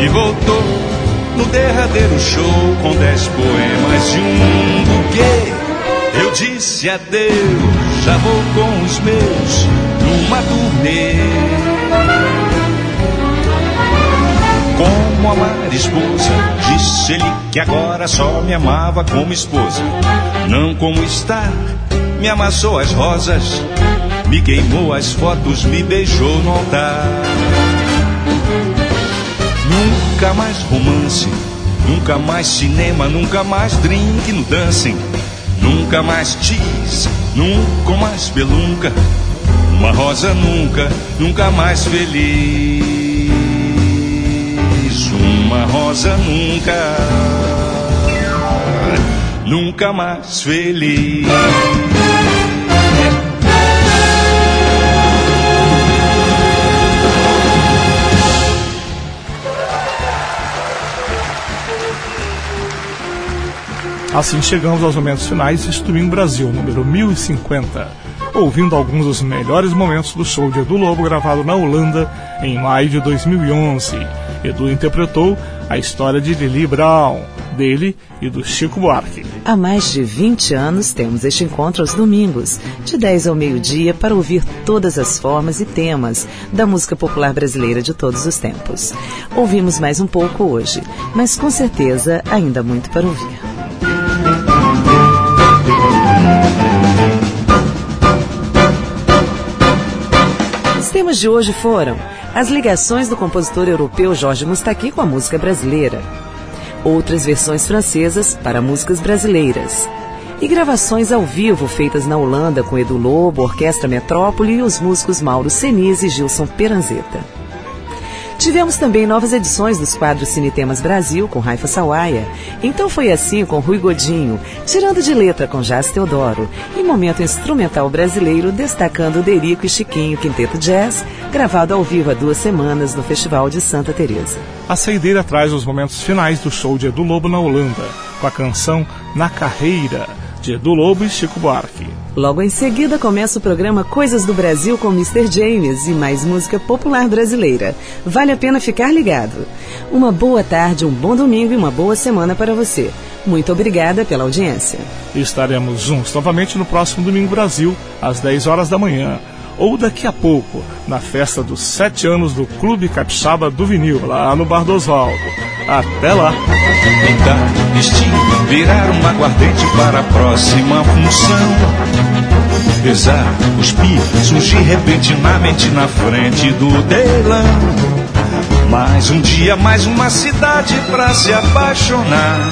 e voltou no derradeiro show com dez poemas de um buquê. Eu disse adeus, já vou com os meus numa turnê. Como amar esposa, disse ele que agora só me amava como esposa, não como estar. Me amassou as rosas, me queimou as fotos, me beijou no altar. Nunca mais romance, nunca mais cinema, nunca mais drink no dancing, nunca mais cheese, nunca mais spelunca. Uma rosa nunca, nunca mais feliz. Uma rosa nunca, nunca mais feliz. Assim chegamos aos momentos finais deste Domingo Brasil, número mil e cinquenta, ouvindo alguns dos melhores momentos do show de Edu Lobo gravado na Holanda em maio de dois mil e onze. Edu interpretou a história de Lili Brown, dele e do Chico Buarque. Há mais de vinte anos temos este encontro aos domingos, de dez ao meio-dia, para ouvir todas as formas e temas da música popular brasileira de todos os tempos. Ouvimos mais um pouco hoje, mas com certeza ainda muito para ouvir. Os temas de hoje foram as ligações do compositor europeu Jorge Moustaki com a música brasileira, outras versões francesas para músicas brasileiras e gravações ao vivo feitas na Holanda com Edu Lobo, Orquestra Metrópole e os músicos Mauro Senise e Gilson Peranzeta. Tivemos também novas edições dos quadros Cinetemas Brasil com Raifa Sawaia, Então Foi Assim com Rui Godinho, Tirando de Letra com Jazz Teodoro e Momento Instrumental Brasileiro destacando Derico e Chiquinho Quinteto Jazz, gravado ao vivo há duas semanas no Festival de Santa Teresa. A saideira traz os momentos finais do show de Edu Lobo na Holanda, com a canção Na Carreira, de Edu Lobo e Chico Buarque. Logo em seguida começa o programa Coisas do Brasil com mister James e mais música popular brasileira. Vale a pena ficar ligado. Uma boa tarde, um bom domingo e uma boa semana para você. Muito obrigada pela audiência. E estaremos juntos novamente no próximo Domingo Brasil, às dez horas da manhã. Ou daqui a pouco, na festa dos sete anos do Clube Capixaba do Vinil, lá no Bar do Osvaldo. Até lá! Pintar, vestir, virar um aguardente para a próxima função. Pesar, cuspir, surgir repentinamente na frente do telão. Mais um dia, mais uma cidade pra se apaixonar.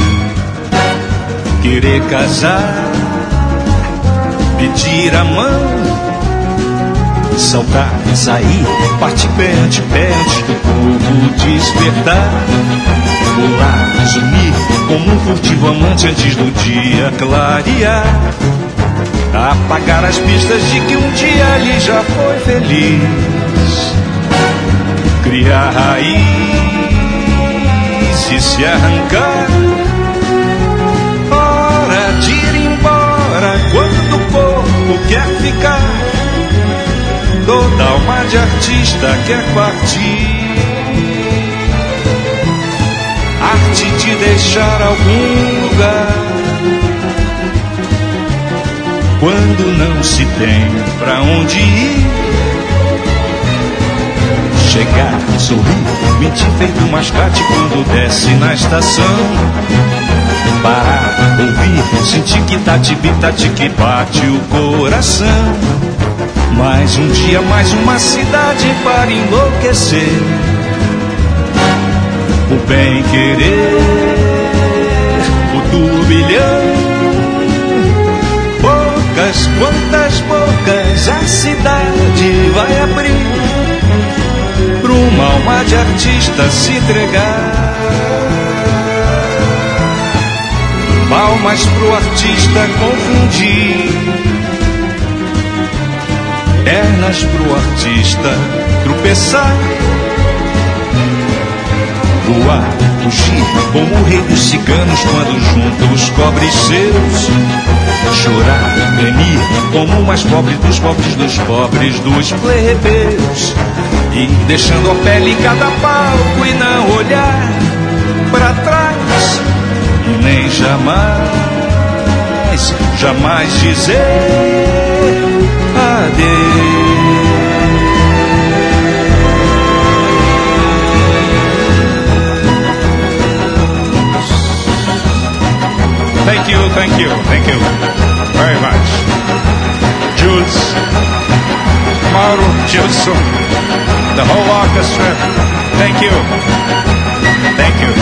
Querer casar, pedir a mão. Saltar, sair, partir pé ante pé antes do povo despertar. Pular, sumir, como um furtivo amante antes do dia clarear. Apagar as pistas de que um dia ali já foi feliz. Criar raiz e se arrancar. Hora de ir embora quando o corpo quer ficar. Toda alma de artista quer partir. Arte de deixar algum lugar. Quando não se tem pra onde ir. Chegar, sorrir, mentir feito mascate quando desce na estação. Parar, ouvir, sentir que tati-bita-ti que bate o coração. Mais um dia, mais uma cidade para enlouquecer. O bem querer, o turbilhão. Poucas, quantas bocas a cidade vai abrir para uma alma de artista se entregar. Palmas pro artista confundir. Pernas pro artista tropeçar. Voar, fugir, como o rei dos ciganos quando junta os cobres seus. Chorar, gemir, como o mais pobre dos pobres dos pobres dos plebeus. e deixando a pele em cada palco e não olhar para trás e nem jamais, jamais dizer adeus. Thank you, thank you, thank you very much. Jules, Mauro, Gilson, the whole orchestra, thank you, thank you.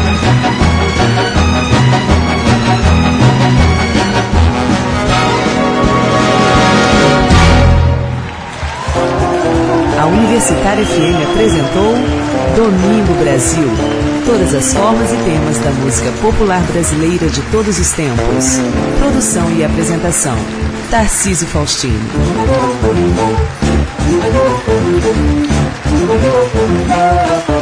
A Universitária F M apresentou Domingo Brasil. Todas as formas e temas da música popular brasileira de todos os tempos. Produção e apresentação: Tarcísio Faustino. Thank you.